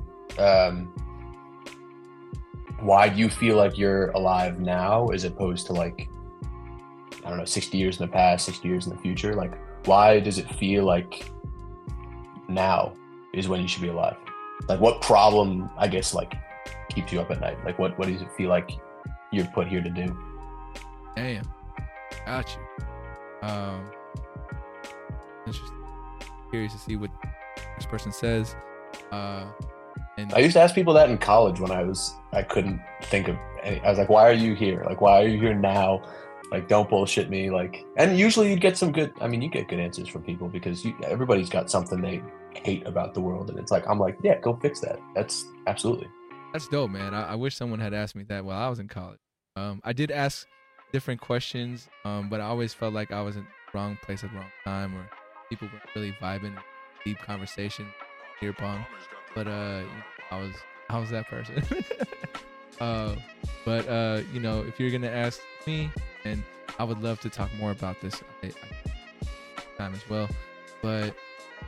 why do you feel like you're alive now as opposed to like, I don't know, 60 years in the past, 60 years in the future? Like, why does it feel like now is when you should be alive? Like, what problem, I guess, like, keeps you up at night? Like, what does it feel like you're put here to do? Damn. Got you. Interesting. Curious to see what this person says. And I used to ask people that in college when I couldn't think of any. I was like, why are you here? Like, why are you here now? Like, don't bullshit me. Like, and usually you'd get some good, you get good answers from people because everybody's got something they hate about the world. And it's like, I'm like, yeah, go fix that. That's absolutely. That's dope, man. I wish someone had asked me that while I was in college. I did ask different questions, but I always felt like I was in the wrong place at the wrong time, or people weren't really vibing with deep conversation, beer pong. But I was that person. But if you're gonna ask me, and I would love to talk more about this time as well. But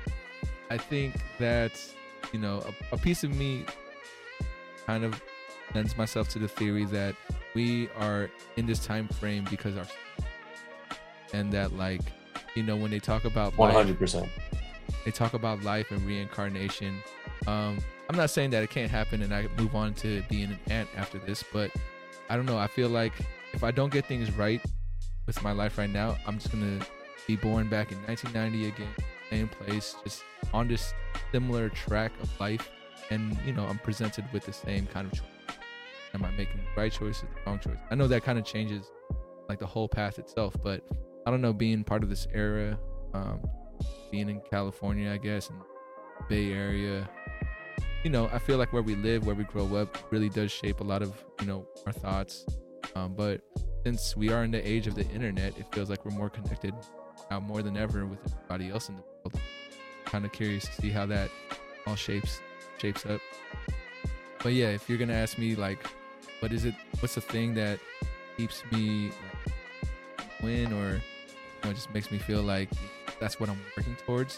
I think that a piece of me kind of lends myself to the theory that we are in this time frame because and that, like, you know, when they talk about 100%, they talk about life and reincarnation. I'm not saying that it can't happen and I move on to being an ant after this, but I don't know. I feel like if I don't get things right with my life right now, I'm just gonna be born back in 1990 again, same place, just on this similar track of life, and you know, I'm presented with the same kind of choice. Am I making the right choices, the wrong choice? I know that kind of changes like the whole path itself, but I don't know, being part of this era, being in California, I guess, and Bay Area, you know, I feel like where we live, where we grow up, really does shape a lot of, you know, our thoughts. But since we are in the age of the internet, it feels like we're more connected now more than ever with everybody else in the world. Kind of curious to see how that all shapes up. But yeah, if you're gonna ask me, like, what's the thing that keeps me win, or, you know, just makes me feel like that's what I'm working towards,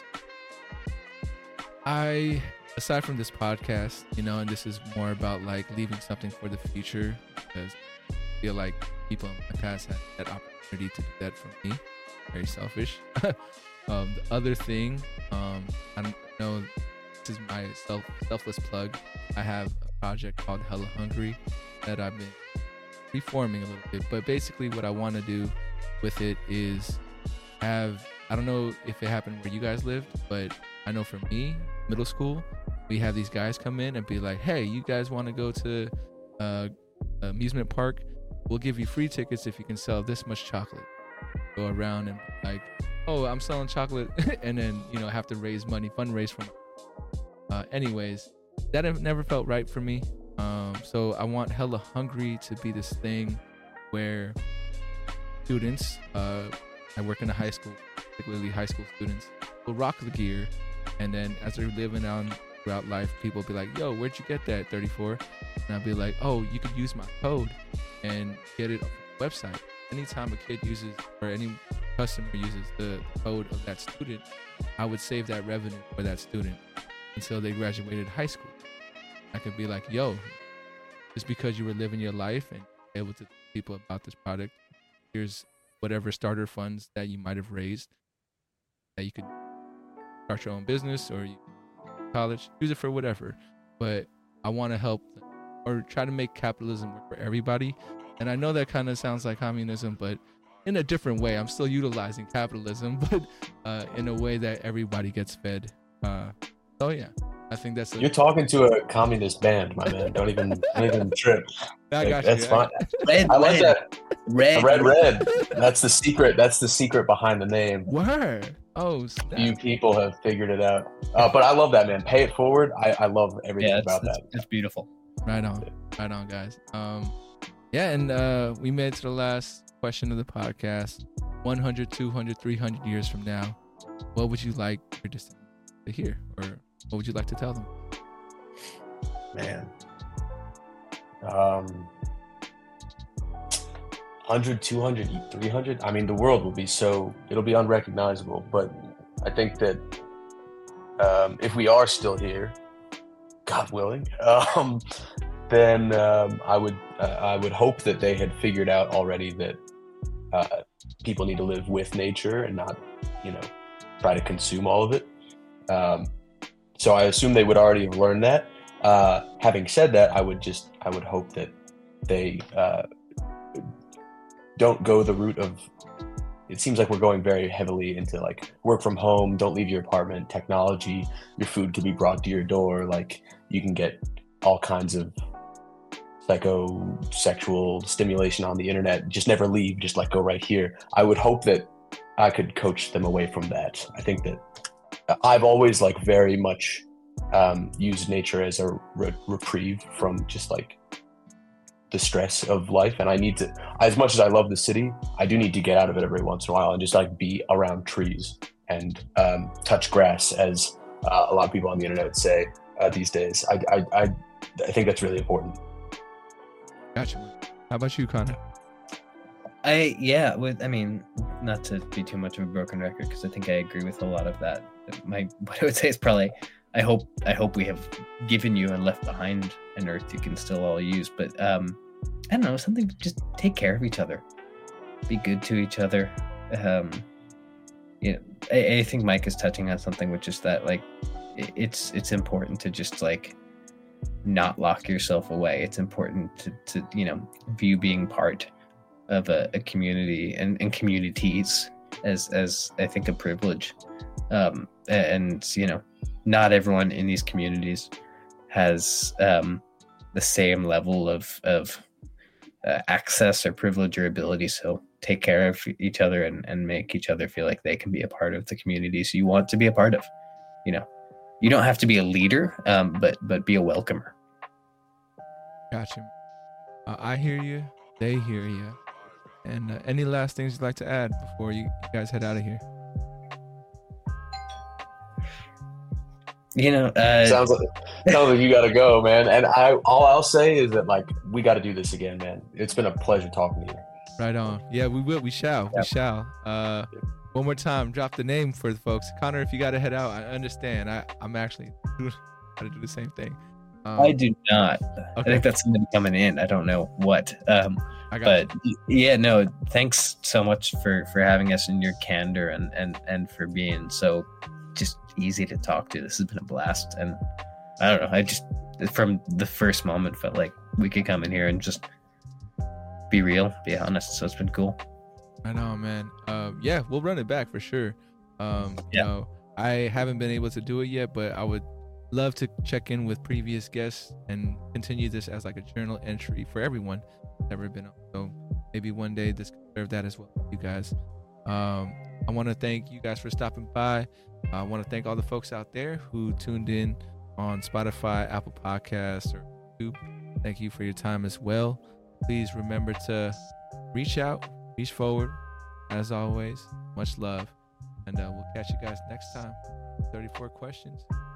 aside from this podcast, you know, and this is more about like leaving something for the future, because I feel like people in my past had that opportunity to do that for me. Very selfish. The other thing, I know this is my selfless plug. I have a project called Hella Hungry that I've been reforming a little bit, but basically what I want to do with it is I don't know if it happened where you guys lived, but I know for me, middle school, we have these guys come in and be like, hey, you guys want to go to amusement park? We'll give you free tickets if you can sell this much chocolate. Go around and be like, oh, I'm selling chocolate, and then, you know, have to raise money, fundraise from. Anyways, that never felt right for me. So I want Hella Hungry to be this thing where students, I work in a high school, particularly high school students, will rock the gear, and then as they're living on throughout life, people will be like, yo, where'd you get that 34? And I'll be like, oh, you could use my code and get it on the website. Anytime a kid uses, or any customer uses the code of that student, I would save that revenue for that student until they graduated high school. I could be like, yo, just because you were living your life and able to tell people about this product, here's whatever starter funds that you might have raised that you could start your own business, or you college, use it for whatever. But I want to help them, or try to make capitalism work for everybody. And I know that kind of sounds like communism, but in a different way. I'm still utilizing capitalism, but in a way that everybody gets fed. So yeah, I think that's you're talking to a communist band, my man. Don't even trip. I got that's you. fine. I like that. Red. That's the secret. That's the secret behind the name. Word. Oh, snap. Few people have figured it out. But I love that, man. Pay it forward. I love everything about that. It's beautiful. Right on, guys. Yeah, and we made it to the last question of the podcast. 100, 200, 300 years from now, what would you like your descendants to hear, or what would you like to tell them? Man, 100, 200, 300. I mean, the world will be it'll be unrecognizable. But I think that if we are still here, God willing, then I would hope that they had figured out already that people need to live with nature and not, try to consume all of it. So I assume they would already have learned that. Having said that, I would hope that they don't go the route of, it seems like we're going very heavily into like work from home, don't leave your apartment, technology, your food can be brought to your door, like you can get all kinds of psychosexual stimulation on the internet, just never leave, just like go right here. I would hope that I could coach them away from that. I think that I've always like very much used nature as a reprieve from just like the stress of life, and I need to, as much as I love the city, I do need to get out of it every once in a while and just like be around trees and touch grass, as a lot of people on the internet say these days. I think that's really important. Gotcha. How about you, Connor? Not to be too much of a broken record, because I think I agree with a lot of that. What I would say is probably hope we have given you and left behind an earth you can still all use. But I don't know, something, just take care of each other, be good to each other. I think Mike is touching on something, which is that like it's important to just like not lock yourself away. It's important to view being part of a community and communities as I think a privilege. And not everyone in these communities has the same level of access or privilege or ability. So take care of each other and make each other feel like they can be a part of the communities you want to be a part of. You don't have to be a leader, but be a welcomer. Gotcha. I hear you. They hear you. And any last things you'd like to add before you guys head out of here? Sounds like you gotta go, man. And all I'll say is that like we got to do this again, man. It's been a pleasure talking to you. Right on. Yeah, we will. We shall. Yep. We shall. One more time, drop the name for the folks. Connor, if you got to head out, I understand. I'm actually got to do the same thing. I do not. Okay. I think that's somebody coming in. I don't know what. No. Thanks so much for having us, and your candor and for being so just easy to talk to. This has been a blast, and I don't know. I just from the first moment felt like we could come in here and just be real, be honest. So it's been cool. I know, man. We'll run it back for sure. I haven't been able to do it yet, but I would love to check in with previous guests and continue this as like a journal entry for everyone that's ever been on. So maybe one day this can serve that as well, you guys. I want to thank you guys for stopping by. I want to thank all the folks out there who tuned in on Spotify, Apple Podcasts, or YouTube. Thank you for your time as well. Please remember to reach out, reach forward. As always, much love. And we'll catch you guys next time. 34 questions.